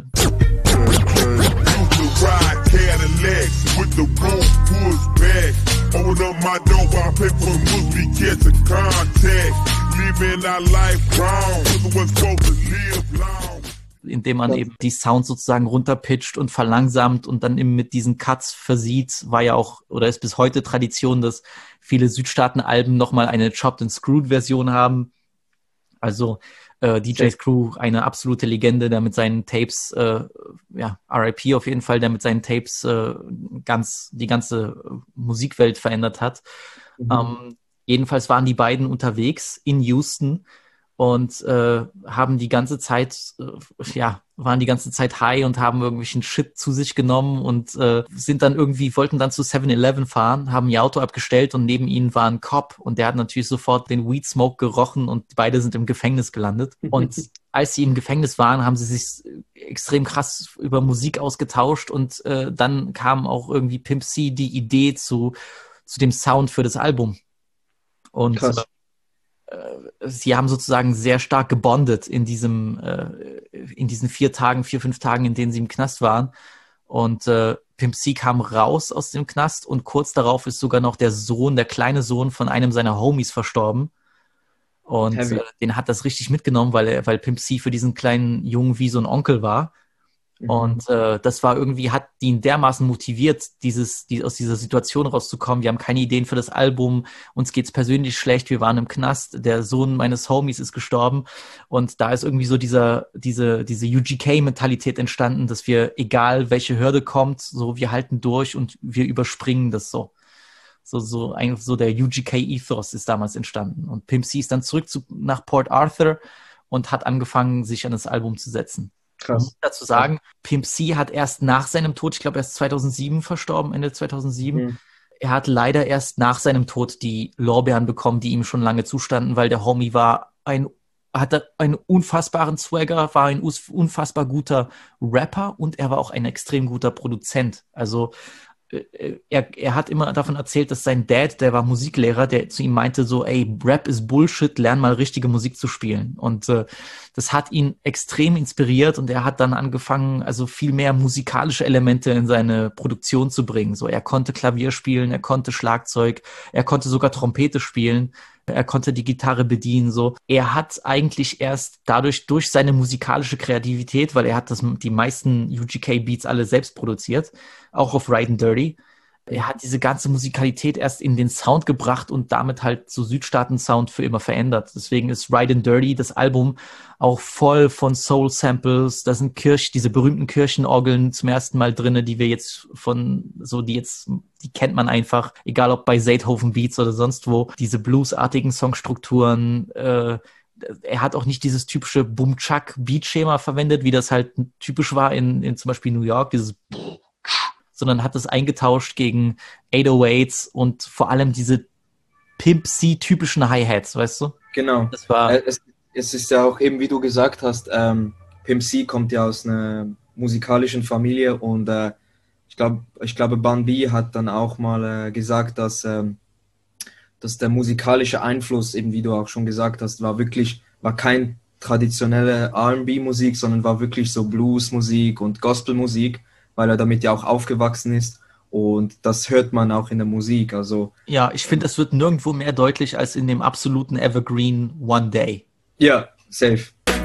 Indem man eben die Sounds sozusagen runterpitcht und verlangsamt und dann eben mit diesen Cuts versieht, war ja auch, oder ist bis heute Tradition, dass viele Südstaaten-Alben nochmal eine Chopped and Screwed Version haben. Also DJ Screw, eine absolute Legende, der mit seinen Tapes, R.I.P. auf jeden Fall, der mit seinen Tapes die ganze Musikwelt verändert hat. Jedenfalls waren die beiden unterwegs in Houston und waren die ganze Zeit high und haben irgendwelchen Shit zu sich genommen und wollten dann zu 7-Eleven fahren, haben ihr Auto abgestellt und neben ihnen war ein Cop und der hat natürlich sofort den Weed Smoke gerochen und beide sind im Gefängnis gelandet. Und als sie im Gefängnis waren, haben sie sich extrem krass über Musik ausgetauscht und dann kam auch irgendwie Pimp C die Idee zu dem Sound für das Album. Und sie haben sozusagen sehr stark gebondet in diesen 4, 5 Tagen, in denen sie im Knast waren. Und Pimp C kam raus aus dem Knast und kurz darauf ist sogar noch der kleine Sohn von einem seiner Homies verstorben. Und den hat das richtig mitgenommen, weil Pimp C für diesen kleinen Jungen wie so ein Onkel war. Und das war irgendwie, hat ihn dermaßen motiviert, aus dieser Situation rauszukommen. Wir haben keine Ideen für das Album, uns geht's persönlich schlecht, wir waren im Knast, der Sohn meines Homies ist gestorben. Und da ist irgendwie so diese UGK-Mentalität entstanden, dass wir, egal welche Hürde kommt, so wir halten durch und wir überspringen das so. So der UGK-Ethos ist damals entstanden. Und Pimp C ist dann zurück nach Port Arthur und hat angefangen, sich an das Album zu setzen. Krass. Ich muss dazu sagen, Pimp C hat erst nach seinem Tod, ich glaube erst 2007 verstorben, Ende 2007. Er hat leider erst nach seinem Tod die Lorbeeren bekommen, die ihm schon lange zustanden, weil der Homie hatte einen unfassbaren Swagger, war ein unfassbar guter Rapper und er war auch ein extrem guter Produzent. Also er hat immer davon erzählt, dass sein Dad, der war Musiklehrer, der zu ihm meinte so, ey, Rap ist Bullshit, lern mal richtige Musik zu spielen. Und das hat ihn extrem inspiriert und er hat dann angefangen, also viel mehr musikalische Elemente in seine Produktion zu bringen. So, er konnte Klavier spielen, er konnte Schlagzeug, er konnte sogar Trompete spielen. Er konnte die Gitarre bedienen, so. Er hat eigentlich erst durch seine musikalische Kreativität, weil er hat die meisten UGK-Beats alle selbst produziert, auch auf Ridin' Dirty, Er hat diese ganze Musikalität erst in den Sound gebracht und damit halt so Südstaaten-Sound für immer verändert. Deswegen ist Ride and Dirty, das Album, auch voll von Soul-Samples. Da sind diese berühmten Kirchenorgeln zum ersten Mal drinne, die wir jetzt die kennt man einfach, egal ob bei Zaythoven Beats oder sonst wo. Diese bluesartigen Songstrukturen, er hat auch nicht dieses typische Boom-Chuck-Beat-Schema verwendet, wie das halt typisch war in zum Beispiel New York, sondern hat es eingetauscht gegen 808s und vor allem diese Pimp C-typischen Hi-Hats, weißt du? Genau. Das war es ist ja auch eben, wie du gesagt hast, Pimp C kommt ja aus einer musikalischen Familie und ich glaube, Bun B hat dann auch mal gesagt, dass der musikalische Einfluss, eben wie du auch schon gesagt hast, war kein traditionelle R&B-Musik, sondern war wirklich so Blues-Musik und Gospel-Musik, weil er damit ja auch aufgewachsen ist und das hört man auch in der Musik. Also ja, ich finde, das wird nirgendwo mehr deutlich als in dem absoluten Evergreen One Day. Ja, safe.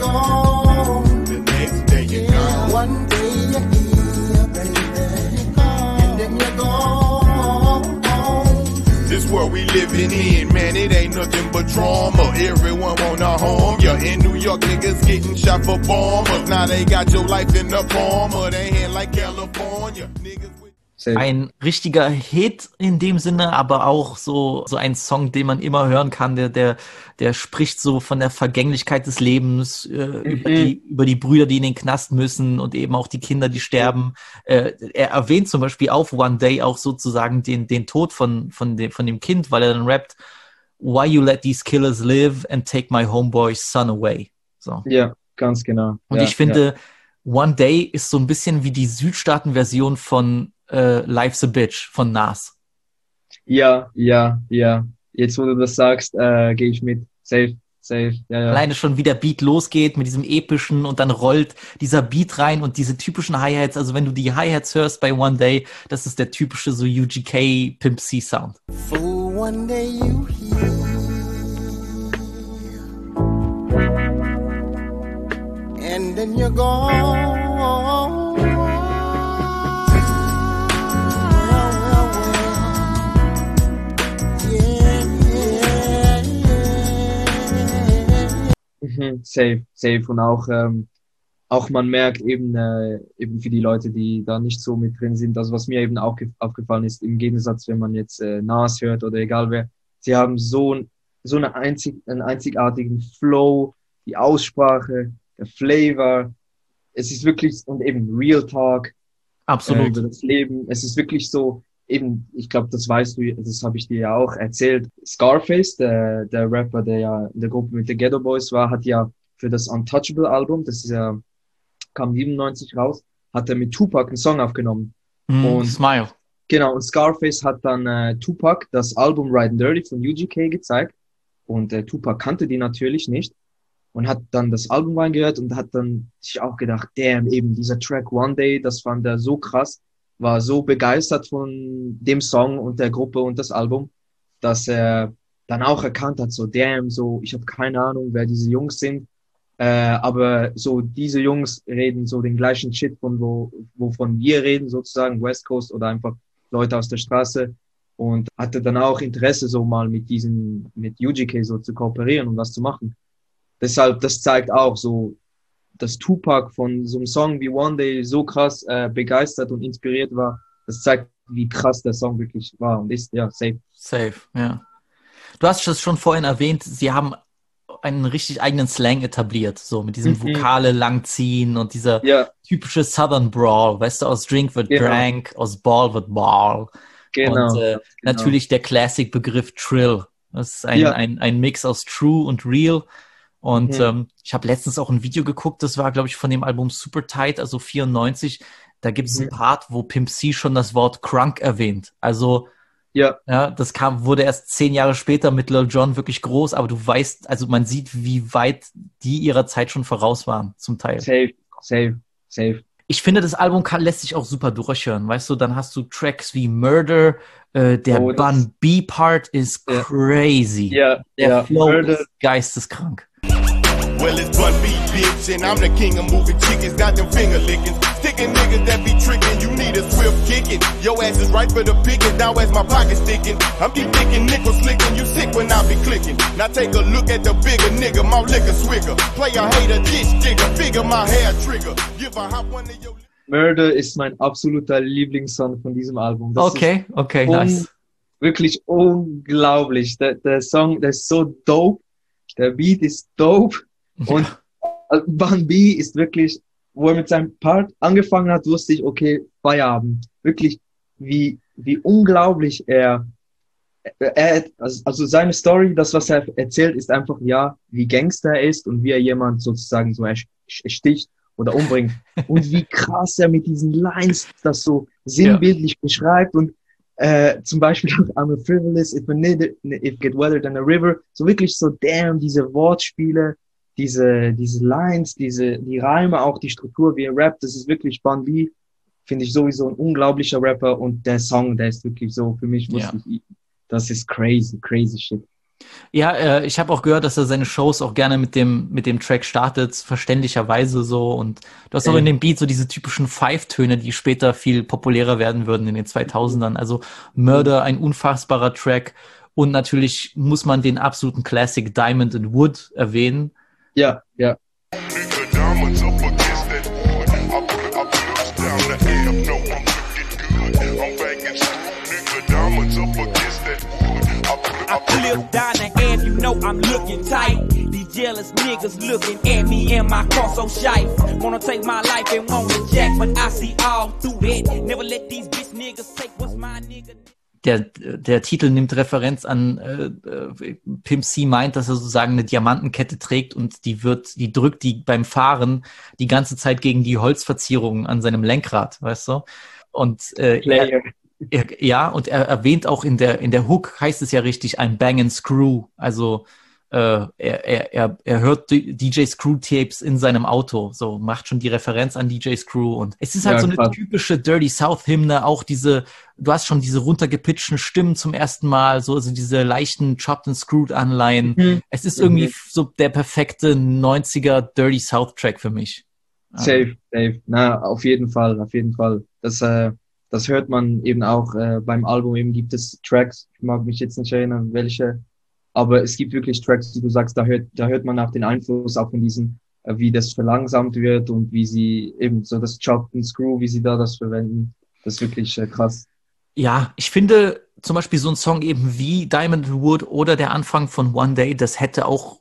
This world we living in, man, it ain't nothing but drama. Everyone wanna harm ya. In New York, niggas getting shot for bombers. Now they got your life in the palm of their hand like California. Ein richtiger Hit in dem Sinne, aber auch so ein Song, den man immer hören kann, der spricht so von der Vergänglichkeit des Lebens, über die Brüder, die in den Knast müssen und eben auch die Kinder, die sterben. Er erwähnt zum Beispiel auf One Day auch sozusagen den Tod von dem Kind, weil er dann rappt, "Why you let these killers live and take my homeboy's son away." So. Ja, ganz genau. Und ich finde, One Day ist so ein bisschen wie die Südstaaten-Version von Life's a Bitch von Nas. Ja. Jetzt, wo du das sagst, gehe ich mit. Safe. Ja. Alleine schon, wie der Beat losgeht mit diesem epischen und dann rollt dieser Beat rein und diese typischen Hi-Hats. Also wenn du die Hi-Hats hörst bei One Day, das ist der typische so UGK Pimp C Sound. For one day you hear, and then you're gone. Safe. Und auch man merkt eben für die Leute, die da nicht so mit drin sind, also was mir eben auch aufgefallen ist, im Gegensatz, wenn man jetzt Nas hört oder egal wer, sie haben so einen einzigartigen Flow, die Aussprache, der Flavor, es ist wirklich, und eben Real Talk. Absolut. Über das Leben, es ist wirklich so, eben, ich glaube, das weißt du, das habe ich dir ja auch erzählt. Scarface, der Rapper, der ja in der Gruppe mit den Ghetto Boys war, hat ja für das Untouchable-Album, das ist ja, kam 97 raus, hat er mit Tupac einen Song aufgenommen. Und Smile. Genau, und Scarface hat dann Tupac das Album Ride and Dirty von UGK gezeigt und Tupac kannte die natürlich nicht und hat dann das Album reingehört und hat dann sich auch gedacht, damn, eben dieser Track One Day, das fand er so krass, war so begeistert von dem Song und der Gruppe und das Album, dass er dann auch erkannt hat, so damn, so ich habe keine Ahnung, wer diese Jungs sind, aber so diese Jungs reden so den gleichen Shit wovon wir reden, sozusagen West Coast oder einfach Leute aus der Straße und hatte dann auch Interesse, so mal mit UGK so zu kooperieren und was zu machen. Deshalb, das zeigt auch so, dass Tupac von so einem Song wie One Day so krass begeistert und inspiriert war, das zeigt, wie krass der Song wirklich war und ist, ja, safe. Safe, ja. Du hast es schon vorhin erwähnt, sie haben einen richtig eigenen Slang etabliert, so mit diesem Vokale langziehen und dieser typische Southern Brawl, weißt du, aus Drink wird Drank, aus Ball wird Ball. Genau. Und natürlich der Classic-Begriff Trill. Das ist ein Mix aus True und Real. Und ich habe letztens auch ein Video geguckt, das war, glaube ich, von dem Album Super Tight, also 94. Da gibt es einen Part, wo Pimp C schon das Wort Crunk erwähnt. Also das wurde erst 10 Jahre später mit Lil Jon wirklich groß, aber du weißt, also man sieht, wie weit die ihrer Zeit schon voraus waren, zum Teil. Safe. Ich finde, das Album lässt sich auch super durchhören, weißt du, dann hast du Tracks wie Murder, der Bun B-Part ist crazy. Der Flow ist geisteskrank. Well, it's Bun B, bitch, and I'm the king of moving chickens, got them finger lickings. Sticking niggas that be tricking, you need a swift kicking. Your ass is right for the picking, now as my pocket sticking. I'm keep thinking nickel slicking, you sick when I be clicking. Now take a look at the bigger nigga, my liquor swigger. Player hater, ditch digger, figure my hair trigger. Give a hop one of your... Murder ist mein absoluter Lieblingssong von diesem Album. Das Okay, nice. Wirklich unglaublich. Der Song, der ist so dope. Der Beat ist dope. Und Bun B ist wirklich, wo er mit seinem Part angefangen hat, wusste ich, okay, Feierabend. Wirklich, wie unglaublich er also seine Story, das, was er erzählt, ist einfach, ja, wie Gangster er ist und wie er jemand sozusagen so ersticht oder umbringt. Und wie krass er mit diesen Lines das so sinnbildlich beschreibt und zum Beispiel I'm a frivolous, if get wetter than a river. So wirklich so, damn, diese Wortspiele, diese Lines, die Reime, auch die Struktur, wie er rappt, das ist wirklich Bun B, finde ich sowieso ein unglaublicher Rapper und der Song, der ist wirklich so, für mich das ist crazy shit. Ja, ich habe auch gehört, dass er seine Shows auch gerne mit dem Track startet, verständlicherweise so. Und du hast auch in dem Beat so diese typischen Five-Töne, die später viel populärer werden würden in den 2000ern. Also Murder, ein unfassbarer Track. Und natürlich muss man den absoluten Classic Diamond and Wood erwähnen. Ja. I flip down the Ave, you know I'm looking tight. These jealous niggas looking at me and my car so shy. Wanna take my life and want to jack, but I see all through that. Never let these bitch niggas take what's my nigga. Der Titel nimmt Referenz an, Pimp C meint, dass er sozusagen eine Diamantenkette trägt und die drückt die beim Fahren die ganze Zeit gegen die Holzverzierungen an seinem Lenkrad, weißt du? Und und er erwähnt auch in der Hook, heißt es ja richtig, I'm bangin' Screw. Also er hört DJ Screw Tapes in seinem Auto, so macht schon die Referenz an DJ Screw und es ist halt so eine typische Dirty South Hymne, auch du hast schon diese runtergepitchten Stimmen zum ersten Mal, so also diese leichten Chopped and Screwed Anleihen. Es ist irgendwie so der perfekte 90er Dirty South Track für mich. Safe. Na, auf jeden Fall. Das hört man eben auch beim Album, eben gibt es Tracks, ich mag mich jetzt nicht erinnern, welche, aber es gibt wirklich Tracks, die du sagst, da hört man auch den Einfluss auch von diesen, wie das verlangsamt wird und wie sie eben so das Chop and Screw, wie sie da das verwenden, das ist wirklich krass. Ja, ich finde zum Beispiel so ein Song eben wie Diamond and Wood oder der Anfang von One Day, das hätte auch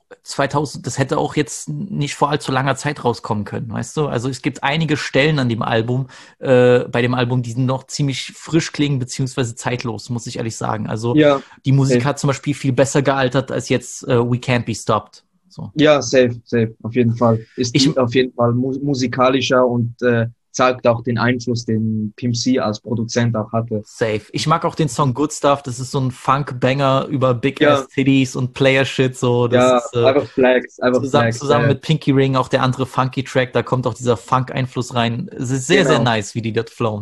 jetzt nicht vor allzu langer Zeit rauskommen können, weißt du? Also es gibt einige Stellen an dem Album, bei dem Album, die noch ziemlich frisch klingen, beziehungsweise zeitlos, muss ich ehrlich sagen. Also die Musik hat zum Beispiel viel besser gealtert als jetzt We Can't Be Stopped. So. Ja, safe, auf jeden Fall. Ist auf jeden Fall musikalischer und zeigt auch den Einfluss, den Pimp C als Produzent auch hatte. Safe. Ich mag auch den Song Good Stuff. Das ist so ein Funk-Banger über Big-Ass-Titties und Player-Shit. So. Das ist, einfach Flex. Zusammen mit Pinky Ring, auch der andere Funky-Track, da kommt auch dieser Funk-Einfluss rein. Es ist sehr, sehr nice, wie die dort flowen.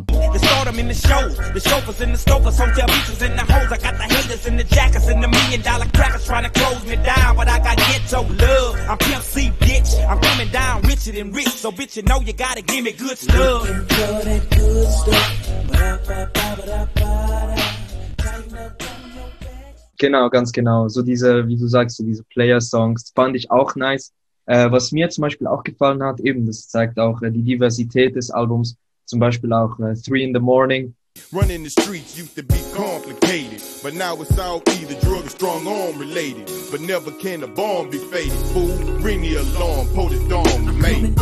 Genau, ganz genau. So diese, wie du sagst, so diese Player-Songs fand ich auch nice. Was mir zum Beispiel auch gefallen hat, eben, das zeigt auch die Diversität des Albums, zum Beispiel auch 3 in the Morning. Running the streets used to be complicated, but now it's all either drug or strong arm related. But never can a bomb be faded. Fool, ring the alarm, pull the dawn, we made it.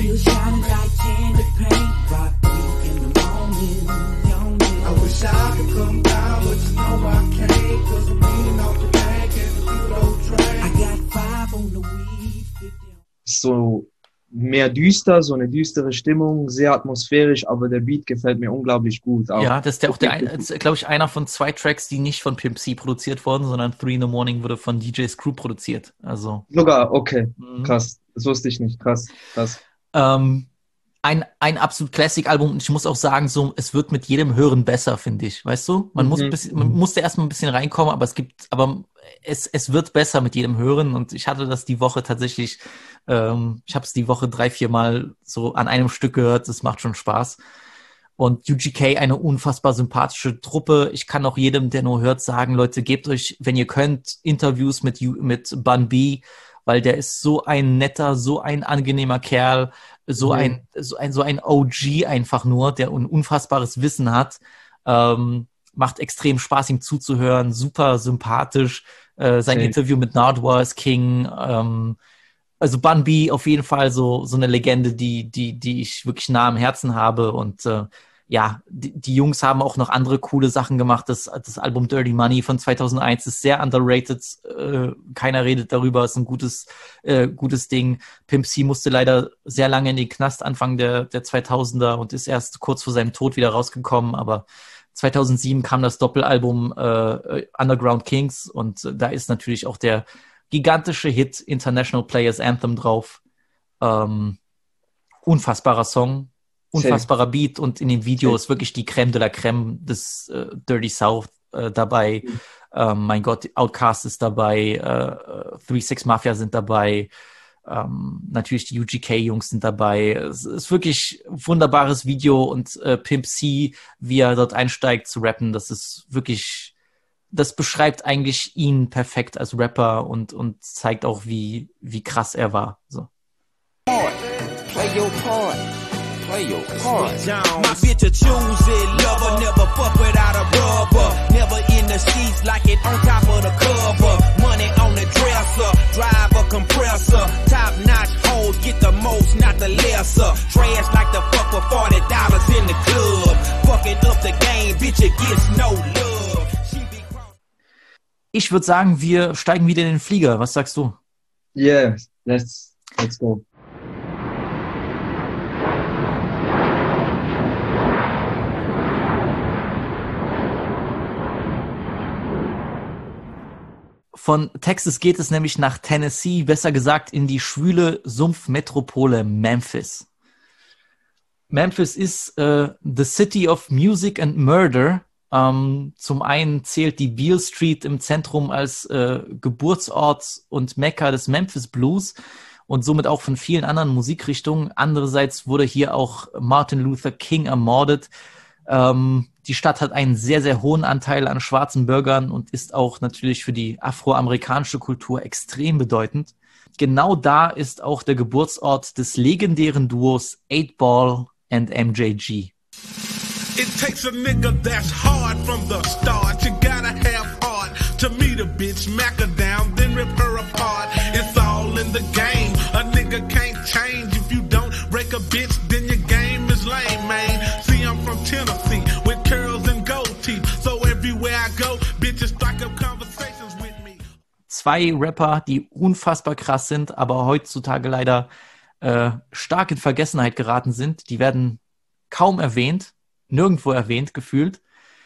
I wish I could come down, but you know I can't, 'cause I'm leaning off the bank and the fuel train. I got 5 on the weed. So mehr düster, so eine düstere Stimmung, sehr atmosphärisch, aber der Beat gefällt mir unglaublich gut. Auch. Ja, das ist glaube ich, einer von 2 Tracks, die nicht von Pimp C produziert wurden, sondern 3 in the Morning wurde von DJ Screw produziert. Also sogar, okay, krass. Das wusste ich nicht, krass. ein absolut Classic-Album und ich muss auch sagen, so, es wird mit jedem Hören besser, finde ich, weißt du? Man musste erstmal ein bisschen reinkommen, aber es wird besser mit jedem Hören und ich hatte das die Woche tatsächlich, ich habe es die Woche 3-4 Mal so an einem Stück gehört, das macht schon Spaß. Und UGK, eine unfassbar sympathische Truppe. Ich kann auch jedem, der nur hört, sagen, Leute, gebt euch, wenn ihr könnt, Interviews mit Bun B, weil der ist so ein netter, so ein angenehmer Kerl, so ein OG einfach nur, der ein unfassbares Wissen hat. Macht extrem Spaß, ihm zuzuhören, super sympathisch. Sein Interview mit Nardwuar ist King. Also Bun B auf jeden Fall so eine Legende, die ich wirklich nah am Herzen habe. Und die Jungs haben auch noch andere coole Sachen gemacht. Das Album Dirty Money von 2001 ist sehr underrated. Keiner redet darüber, ist ein gutes Ding. Pimp C musste leider sehr lange in den Knast Anfang der 2000er und ist erst kurz vor seinem Tod wieder rausgekommen. Aber 2007 kam das Doppelalbum Underground Kings und da ist natürlich auch der gigantische Hit International Players Anthem drauf. Unfassbarer Song, unfassbarer Beat und in dem Video ist wirklich die Crème de la Crème des Dirty South dabei. Mein Gott, Outkast ist dabei, 3-6 Mafia sind dabei, natürlich die UGK-Jungs sind dabei. Es ist wirklich ein wunderbares Video und Pimp C, wie er dort einsteigt zu rappen, das ist wirklich... Das beschreibt eigentlich ihn perfekt als Rapper und zeigt auch, wie krass er war. So. Play your part. Play your part. My bitch a choose it, lover, never fuck without a rubber. Never in the sheets like it on top of the cover. Money on the dresser, drive a compressor. Top notch hoes get the most, not the lesser. Trash like the fuck for $40 in the club. Fucking up the game, bitch, it gets no love. Ich würde sagen, wir steigen wieder in den Flieger. Was sagst du? Yeah, let's go. Von Texas geht es nämlich nach Tennessee, besser gesagt in die schwüle Sumpfmetropole Memphis. Memphis ist the city of music and murder. Zum einen zählt die Beale Street im Zentrum als Geburtsort und Mekka des Memphis Blues und somit auch von vielen anderen Musikrichtungen. Andererseits wurde hier auch Martin Luther King ermordet. Die Stadt hat einen sehr, sehr hohen Anteil an schwarzen Bürgern und ist auch natürlich für die afroamerikanische Kultur extrem bedeutend. Genau da ist auch der Geburtsort des legendären Duos 8Ball and MJG. It takes a nigga that's hard from the start. You gotta have heart to meet a bitch, smack her down, then rip her apart. It's all in the game. A nigga can't change if you don't break a bitch, then your game is lame, man. See, I'm from Tennessee with curls and gold teeth. So everywhere I go, bitches strike up conversations with me. Zwei Rapper, die unfassbar krass sind, aber heutzutage leider stark in Vergessenheit geraten sind. Die werden kaum erwähnt. Nirgendwo erwähnt, gefühlt.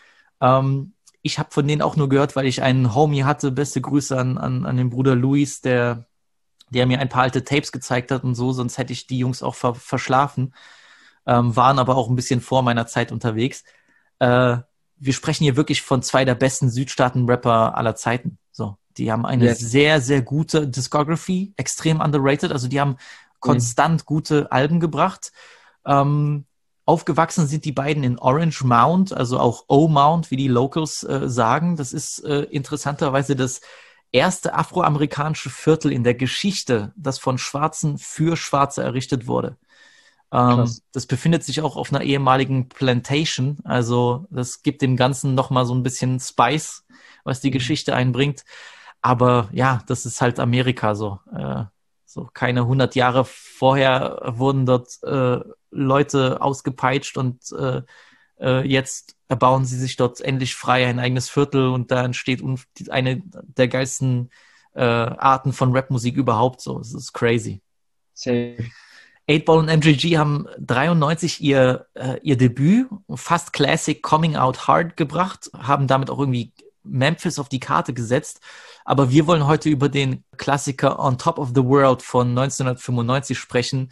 Ich habe von denen auch nur gehört, weil ich einen Homie hatte. Beste Grüße an den Bruder Luis, der mir ein paar alte Tapes gezeigt hat und so, sonst hätte ich die Jungs auch verschlafen. Waren aber auch ein bisschen vor meiner Zeit unterwegs. Wir sprechen hier wirklich von zwei der besten Südstaaten-Rapper aller Zeiten. So, die haben eine sehr, sehr gute Discography, extrem underrated. Also die haben konstant gute Alben gebracht. Aufgewachsen sind die beiden in Orange Mound, also auch O-Mount, wie die Locals sagen. Das ist interessanterweise das erste afroamerikanische Viertel in der Geschichte, das von Schwarzen für Schwarze errichtet wurde. Das befindet sich auch auf einer ehemaligen Plantation. Also das gibt dem Ganzen nochmal so ein bisschen Spice, was die Geschichte einbringt. Aber ja, das ist halt Amerika so. So keine 100 Jahre vorher wurden dort Leute ausgepeitscht und jetzt erbauen sie sich dort endlich frei ein eigenes Viertel und da entsteht eine der geilsten Arten von Rapmusik überhaupt. So, es ist crazy. 8Ball und MJG haben 93 ihr Debüt, fast Classic Coming Out Hard gebracht, haben damit auch irgendwie Memphis auf die Karte gesetzt. Aber wir wollen heute über den Klassiker On Top of the World von 1995 sprechen.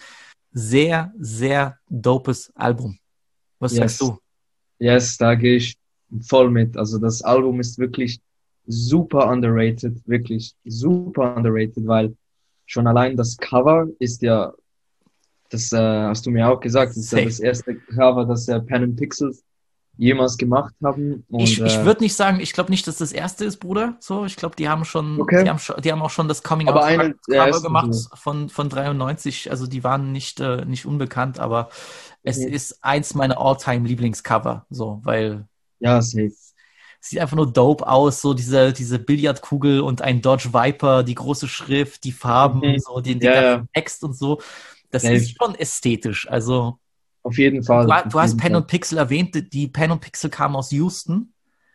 sehr, sehr dopes Album. Was sagst du? Yes, da gehe ich voll mit. Also das Album ist wirklich super underrated, wirklich super underrated, weil schon allein das Cover ist ja, das hast du mir auch gesagt, das ist ja das erste Cover, das Pen and Pixels jemals gemacht haben. Und, ich würde nicht sagen, ich glaube nicht, dass das erste ist, Bruder. So, ich glaube, die haben schon, die haben auch schon das Coming Out Cover gemacht von 93. Also die waren nicht unbekannt, aber es ist eins meiner All-Time Lieblingscover, so, weil safe. Sieht einfach nur dope aus, so diese Billardkugel und ein Dodge Viper, die große Schrift, die Farben, so den ganzen Text und so. Das ist schon ästhetisch, also auf jeden Fall. Du hast Pen und Pixel erwähnt, die Pen und Pixel kamen aus Houston.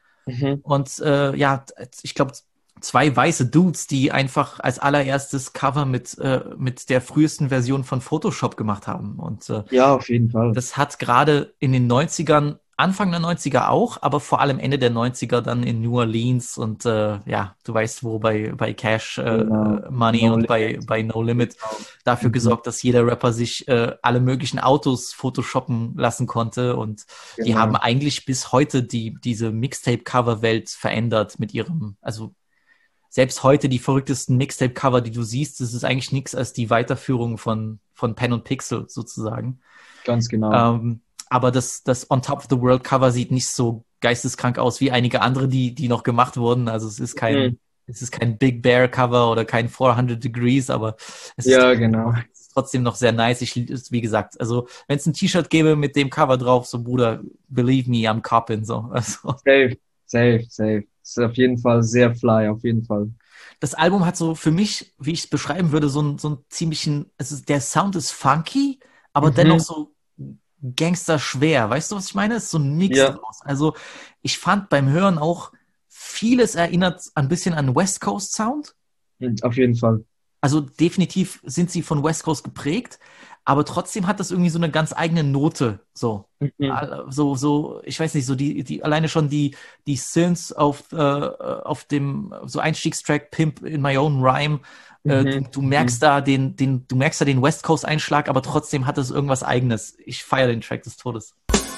Und ich glaube, 2 weiße Dudes, die einfach als allererstes Cover mit der frühesten Version von Photoshop gemacht haben. Und auf jeden Fall. Das hat gerade in den 90ern, Anfang der 90er auch, aber vor allem Ende der 90er dann in New Orleans und du weißt wo, bei Cash Money und bei No Limit dafür gesorgt, dass jeder Rapper sich alle möglichen Autos photoshoppen lassen konnte und die haben eigentlich bis heute diese Mixtape-Cover-Welt verändert mit ihrem, also selbst heute die verrücktesten Mixtape-Cover, die du siehst, das ist eigentlich nichts als die Weiterführung von Pen und Pixel sozusagen. Ganz genau. Aber das On Top of the World Cover sieht nicht so geisteskrank aus wie einige andere, die noch gemacht wurden. Also es ist kein Big Bear Cover oder kein 400 Degrees, aber es ist trotzdem noch sehr nice. Wie gesagt, also wenn es ein T-Shirt gäbe mit dem Cover drauf, so Bruder, believe me, I'm copping, so. Also. Safe. Ist auf jeden Fall sehr fly, auf jeden Fall. Das Album hat so für mich, wie ich es beschreiben würde, so einen ziemlichen, der Sound ist funky, aber dennoch so Gangster schwer. Weißt du, was ich meine? Es ist so ein Mix draus. Also ich fand beim Hören auch, vieles erinnert ein bisschen an West Coast Sound. Auf jeden Fall. Also definitiv sind sie von West Coast geprägt, aber trotzdem hat das irgendwie so eine ganz eigene Note. So, ich weiß nicht, so die alleine schon die Synths auf dem so Einstiegstrack Pimp in My Own Rhyme. Du merkst da den West Coast Einschlag, aber trotzdem hat es irgendwas Eigenes. Ich feiere den Track des Todes.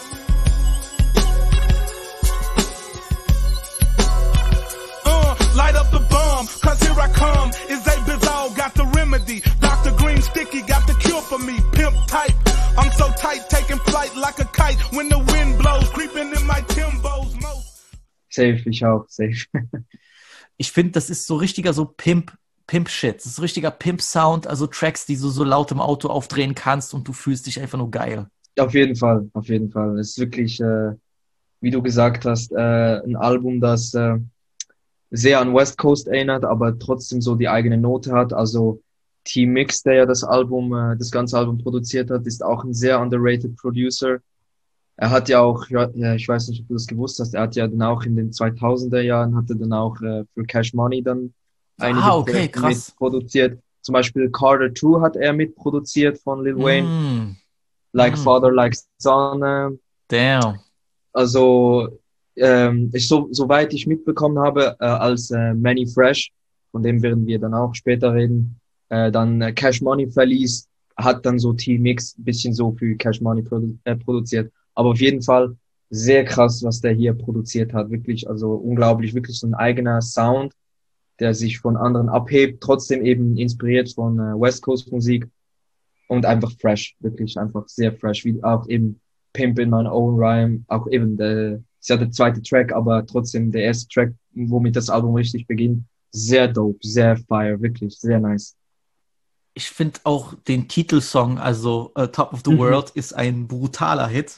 Light up the bomb, cause here I come. Is a bizarre, got the remedy. Dr. Green Sticky got the cure for me. Pimp type, I'm so tight, taking flight like a kite. When the wind blows, creeping in my Timbos. Safe, ich auch, safe. Ich finde, das ist so richtiger so Pimp-Shit. Das ist richtiger Pimp-Sound, also Tracks, die du so laut im Auto aufdrehen kannst und du fühlst dich einfach nur geil. Auf jeden Fall, auf jeden Fall. Es ist wirklich, wie du gesagt hast, ein Album, das sehr an West Coast erinnert, aber trotzdem so die eigene Note hat. Also T-Mix, der ja das ganze Album produziert hat, ist auch ein sehr underrated Producer. Er hat ja auch, ich weiß nicht, ob du das gewusst hast, er hat ja dann auch in den 2000er Jahren, hatte dann auch für Cash Money dann einige krass. Mitproduziert. Zum Beispiel Carter 2 hat er mitproduziert von Lil Wayne. Like Father, Like Son. Damn. Also, soweit ich mitbekommen habe, als Manny Fresh, von dem werden wir dann auch später reden, dann Cash Money verließ, hat dann so T-Mix ein bisschen so für Cash Money produziert. Aber auf jeden Fall sehr krass, was der hier produziert hat. Wirklich, also unglaublich, wirklich so ein eigener Sound, der sich von anderen abhebt, trotzdem eben inspiriert von West Coast Musik und einfach fresh, wirklich einfach sehr fresh, wie auch eben Pimp in My Own Rhyme, auch eben ist ja der zweite Track, aber trotzdem der erste Track, womit das Album richtig beginnt, sehr dope, sehr fire, wirklich, sehr nice. Ich finde auch den Titelsong, also Top of the World, ist ein brutaler Hit.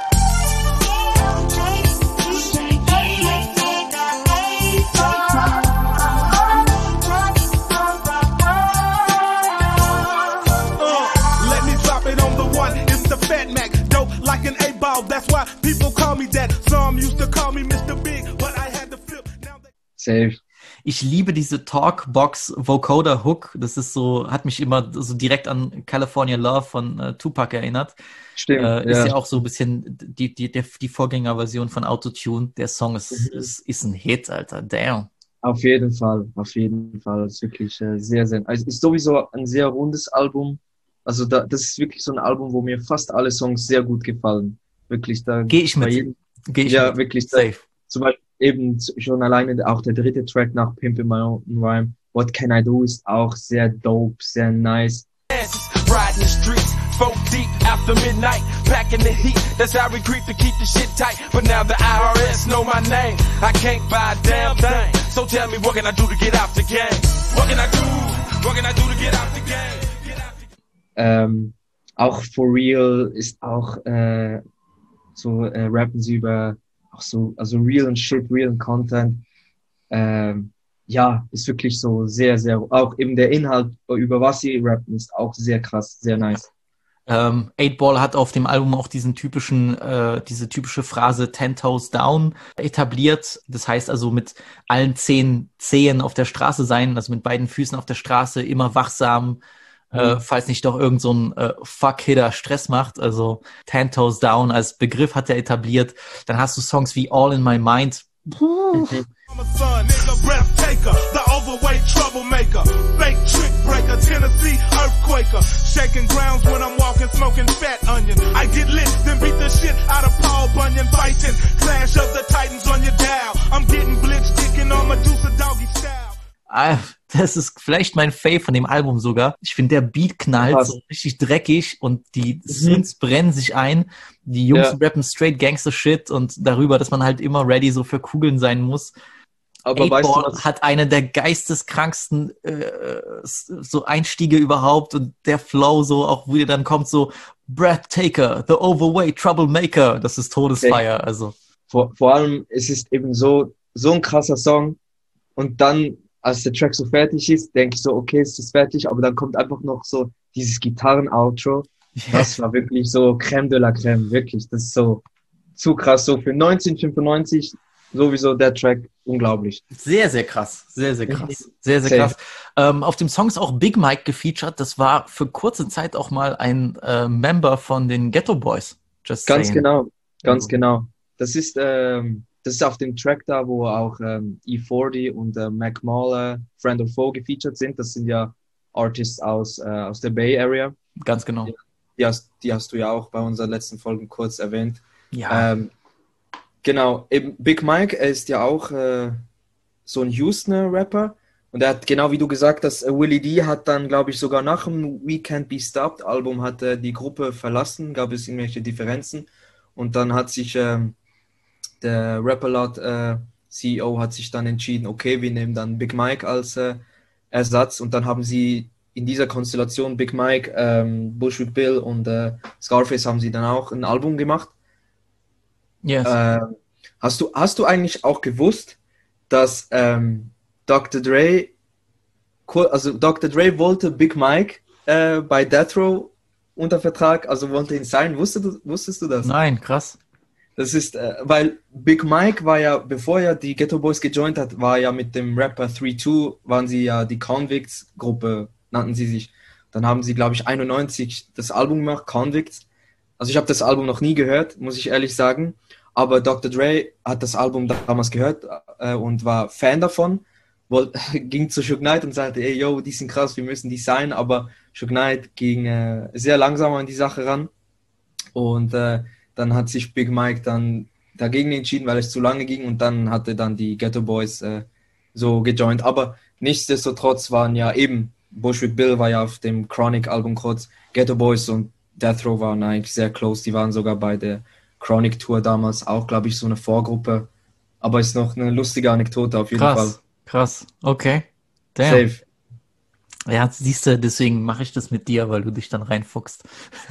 Like an 8-ball, that's why people call me that. Some used to call me Mr. Big, but I had to flip. Safe. Ich liebe diese Talkbox Vocoder Hook. Das ist so, hat mich immer so direkt an California Love von Tupac erinnert. Stimmt. Ist ja auch so ein bisschen die Vorgängerversion von Autotune. Der Song ist ein Hit, Alter. Damn. Auf jeden Fall. Es ist wirklich sehr, sehr, also es ist sowieso ein sehr rundes Album. Also das ist wirklich so ein Album, wo mir fast alle Songs sehr gut gefallen. Wirklich, da Geh ich mit. Ja, wirklich. Safe. Zum Beispiel eben schon alleine auch der dritte Track nach Pimp in My Own Rhyme, What Can I Do, ist auch sehr dope, sehr nice. Riding the streets, 4 deep after midnight, packing the heat. That's how we creep to keep the shit tight. But now the IRS know my name. I can't buy a damn thing. So tell me, what can I do to get out the game? What can I do? What can I do to get out the game? Auch For Real ist auch rappen sie über auch so, also real Shit, real Content. Ja, ist wirklich so sehr, sehr, auch eben der Inhalt, über was sie rappen, ist auch sehr krass, sehr nice. 8Ball hat auf dem Album auch diese typische Phrase 10 Toes Down etabliert. Das heißt also mit allen 10 Zehen auf der Straße sein, also mit beiden Füßen auf der Straße, immer wachsam, falls nicht doch irgend so ein Fuck-Hitter Stress macht. Also 10 Toes Down als Begriff hat er etabliert. Dann hast du Songs wie All in My Mind. I'm a son, nigga, breath taker, the overweight troublemaker, fake trick breaker, Tennessee earthquaker, shaking grounds when I'm walking, smoking fat onion. I get lit, then beat the shit out of Paul Bunyan, fighting Clash of the Titans on your dial. I'm getting blitzed, kicking on Medusa Doggy Style. Das ist vielleicht mein Fave von dem Album sogar. Ich finde, der Beat knallt so richtig dreckig und die Synths brennen sich ein. Die Jungs rappen straight Gangster-Shit und darüber, dass man halt immer ready so für Kugeln sein muss. Aber 8Ball hat eine der geisteskranksten so Einstiege überhaupt und der Flow so, auch wie dann kommt so Breathtaker, the overweight troublemaker, das ist Todesfeier. Also vor allem, es ist eben so ein krasser Song und dann, als der Track so fertig ist, denke ich so, okay, es ist fertig, aber dann kommt einfach noch so dieses Gitarren-Outro. Das war wirklich so Crème de la Crème, wirklich. Das ist so zu krass, so für 1995 sowieso der Track unglaublich. Sehr, sehr krass. Sehr, sehr krass. Sehr, sehr krass. Auf dem Song ist auch Big Mike gefeatured. Das war für kurze Zeit auch mal ein Member von den Ghetto Boys. Ganz genau. Das ist auf dem Track da, wo auch E40 und Mac Mauler, Friend of Foe gefeatured sind. Das sind ja Artists aus der Bay Area. Ganz genau. Die hast du ja auch bei unserer letzten Folge kurz erwähnt. Ja. Genau, eben Big Mike, er ist ja auch so ein Houstoner Rapper und er hat, genau wie du gesagt hast, Willie D hat dann, glaube ich, sogar nach dem We Can't Be Stopped Album hat er die Gruppe verlassen, gab es irgendwelche Differenzen und dann hat sich der Rap-A-Lot CEO hat sich dann entschieden, okay, wir nehmen dann Big Mike als Ersatz und dann haben sie in dieser Konstellation Big Mike, Bushwick Bill und Scarface haben sie dann auch ein Album gemacht. Yes. Hast du eigentlich auch gewusst, dass Dr. Dre wollte Big Mike bei Death Row unter Vertrag, also wollte ihn sein. Wusstest du das? Nein, krass. Das ist, weil Big Mike war ja, bevor er die Ghetto Boys gejoint hat, war ja mit dem Rapper 3-2, waren sie ja die Convicts-Gruppe, nannten sie sich. Dann haben sie, glaube ich, 91 das Album gemacht, Convicts. Also ich habe das Album noch nie gehört, muss ich ehrlich sagen. Aber Dr. Dre hat das Album damals gehört und war Fan davon. Ging zu Suge Knight und sagte, ey, yo, die sind krass, wir müssen die sein. Aber Suge Knight ging sehr langsam an die Sache ran. Und dann hat sich Big Mike dann dagegen entschieden, weil es zu lange ging. Und dann hatte dann die Ghetto Boys so gejoint. Aber nichtsdestotrotz waren ja eben, Bushwick Bill war ja auf dem Chronic-Album kurz, Ghetto Boys und Death Row waren eigentlich sehr close. Die waren sogar bei der Chronic Tour damals auch, glaube ich, so eine Vorgruppe. Aber ist noch eine lustige Anekdote auf jeden Fall. Krass, okay. Damn. Safe. Ja, siehst du, deswegen mache ich das mit dir, weil du dich dann reinfuchst.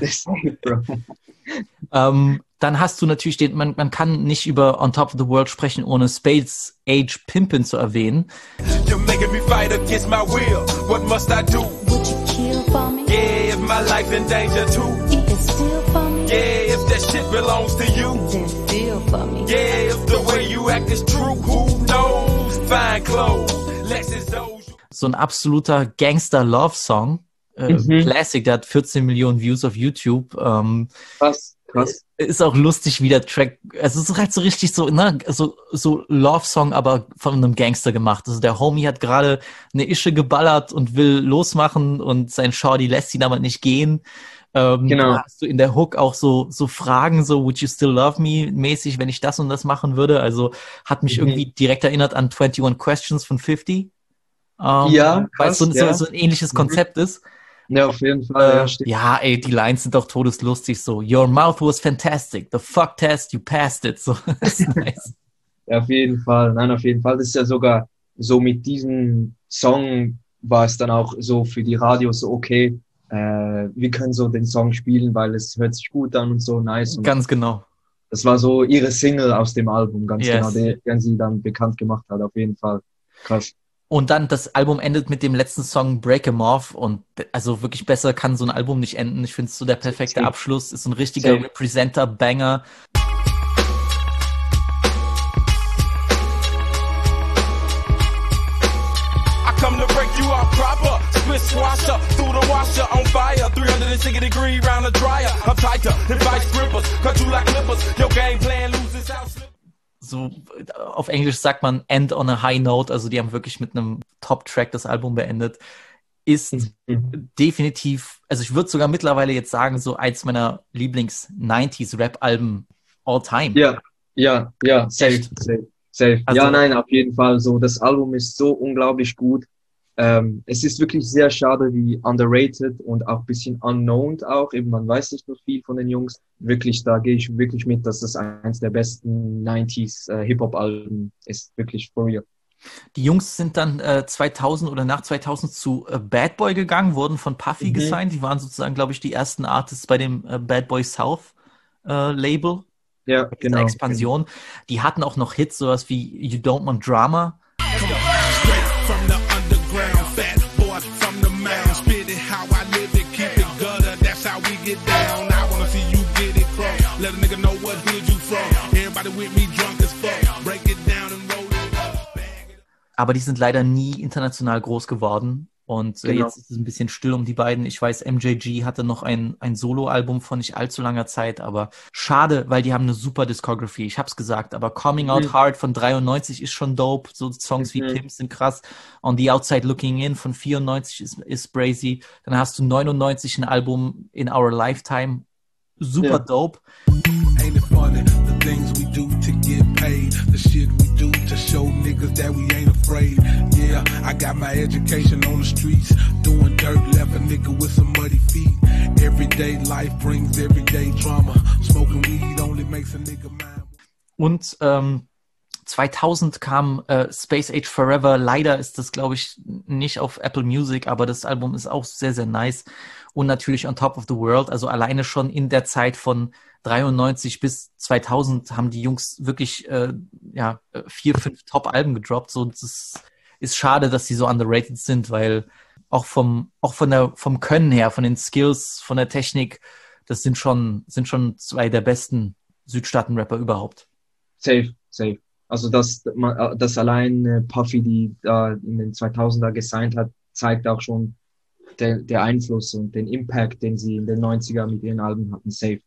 Dann hast du natürlich man kann nicht über On Top of the World sprechen, ohne Spades Age Pimpin' zu erwähnen. You're making me fight against my will. What must I do? Would you kill for me? Yeah, if my life in danger too. You can steal for me? Yeah, if that shit belongs to you. Then steal for me. Yeah, if the way you act is true. Who knows? Fine clothes, Lexus Doge. So ein absoluter Gangster-Love-Song. Classic, der hat 14 Millionen Views auf YouTube. Krass. Ist auch lustig, wie der Track, also es ist halt so richtig so, ne, so Love-Song, aber von einem Gangster gemacht. Also der Homie hat gerade eine Ische geballert und will losmachen und sein Shorty lässt ihn aber nicht gehen. Genau. Da hast du in der Hook auch so Fragen, so would you still love me mäßig, wenn ich das und das machen würde. Also hat mich irgendwie direkt erinnert an 21 Questions von 50. Ja, weil es krass, so ein ähnliches Konzept ist. Ja, auf jeden Fall. Ja, ey, die Lines sind doch todeslustig. So, your mouth was fantastic. The fuck test, you passed it. So, das ist nice. Ja, auf jeden Fall. Nein, auf jeden Fall. Das ist ja sogar so mit diesem Song war es dann auch so für die Radios so, okay, wir können so den Song spielen, weil es hört sich gut an und so nice. Und ganz genau. Das war so ihre Single aus dem Album, ganz genau, den sie dann bekannt gemacht hat, auf jeden Fall. Krass. Und dann das Album endet mit dem letzten Song Break 'Em Off und also wirklich besser kann so ein Album nicht enden. Ich finde es so der perfekte Abschluss, ist so ein richtiger Representer-Banger. Come to break you out proper. Split swasher through the washer on fire. 360 degree round the dryer. I'm tighter than vice grippers. Cut you like clippers. Your game plan loses out. So, auf Englisch sagt man end on a high note. Also die haben wirklich mit einem Top-Track das Album beendet. Ist definitiv, also ich würde sogar mittlerweile jetzt sagen, so eins meiner Lieblings-90s-Rap-Alben all time. Ja, safe. Also, ja, nein, auf jeden Fall. So, das Album ist so unglaublich gut. Es ist wirklich sehr schade, wie underrated und auch ein bisschen unknown auch. Eben, man weiß nicht noch viel von den Jungs. Wirklich, da gehe ich wirklich mit, dass das eins der besten 90s Hip-Hop-Alben ist. Wirklich for real. Die Jungs sind dann 2000 oder nach 2000 zu Bad Boy gegangen, wurden von Puffy gesigned. Die waren sozusagen, glaube ich, die ersten Artists bei dem Bad Boy South Label. Ja, genau. Expansion. Die hatten auch noch Hits, sowas wie You Don't Want Drama. Aber die sind leider nie international groß geworden. Und jetzt ist es ein bisschen still um die beiden. Ich weiß, MJG hatte noch ein Solo-Album von nicht allzu langer Zeit, aber schade, weil die haben eine super Discography. Ich hab's gesagt, aber Coming Out Hard von 93 ist schon dope. So Songs wie Pimp sind krass. On the Outside Looking In von 94 ist brazy. Dann hast du 99 ein Album In Our Lifetime. Super dope. Ain't it funny, the things we do to get paid, the shit we do to show niggas that we ain't afraid. Yeah, I got my education on the streets, doing dirt, left a nigga with some muddy feet. Everyday life brings everyday drama, smoking weed only makes a nigga mad. Und 2000 kam Space Age Forever. Leider ist das, glaube ich, nicht auf Apple Music, aber das Album ist auch sehr, sehr nice. Und natürlich On Top of the World. Also alleine schon in der Zeit von 93 bis 2000 haben die Jungs wirklich 4, 5 Top-Alben gedroppt. So, das ist schade, dass sie so underrated sind, weil auch vom Können her, von den Skills, von der Technik, das sind schon zwei der besten Südstaaten-Rapper überhaupt. Safe. Also, dass allein Puffy, die da in den 2000er gesigned hat, zeigt auch schon der Einfluss und den Impact, den sie in den 90er mit ihren Alben hatten. Safe.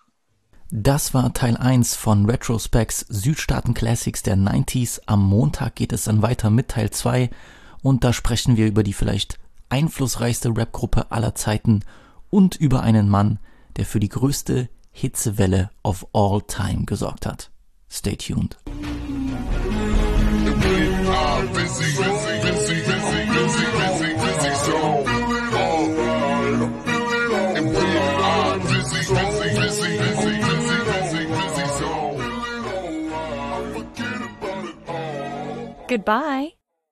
Das war Teil 1 von Retrospects Südstaaten Classics der 90s. Am Montag geht es dann weiter mit Teil 2 und da sprechen wir über die vielleicht einflussreichste Rapgruppe aller Zeiten und über einen Mann, der für die größte Hitzewelle of all time gesorgt hat. Stay tuned. Goodbye.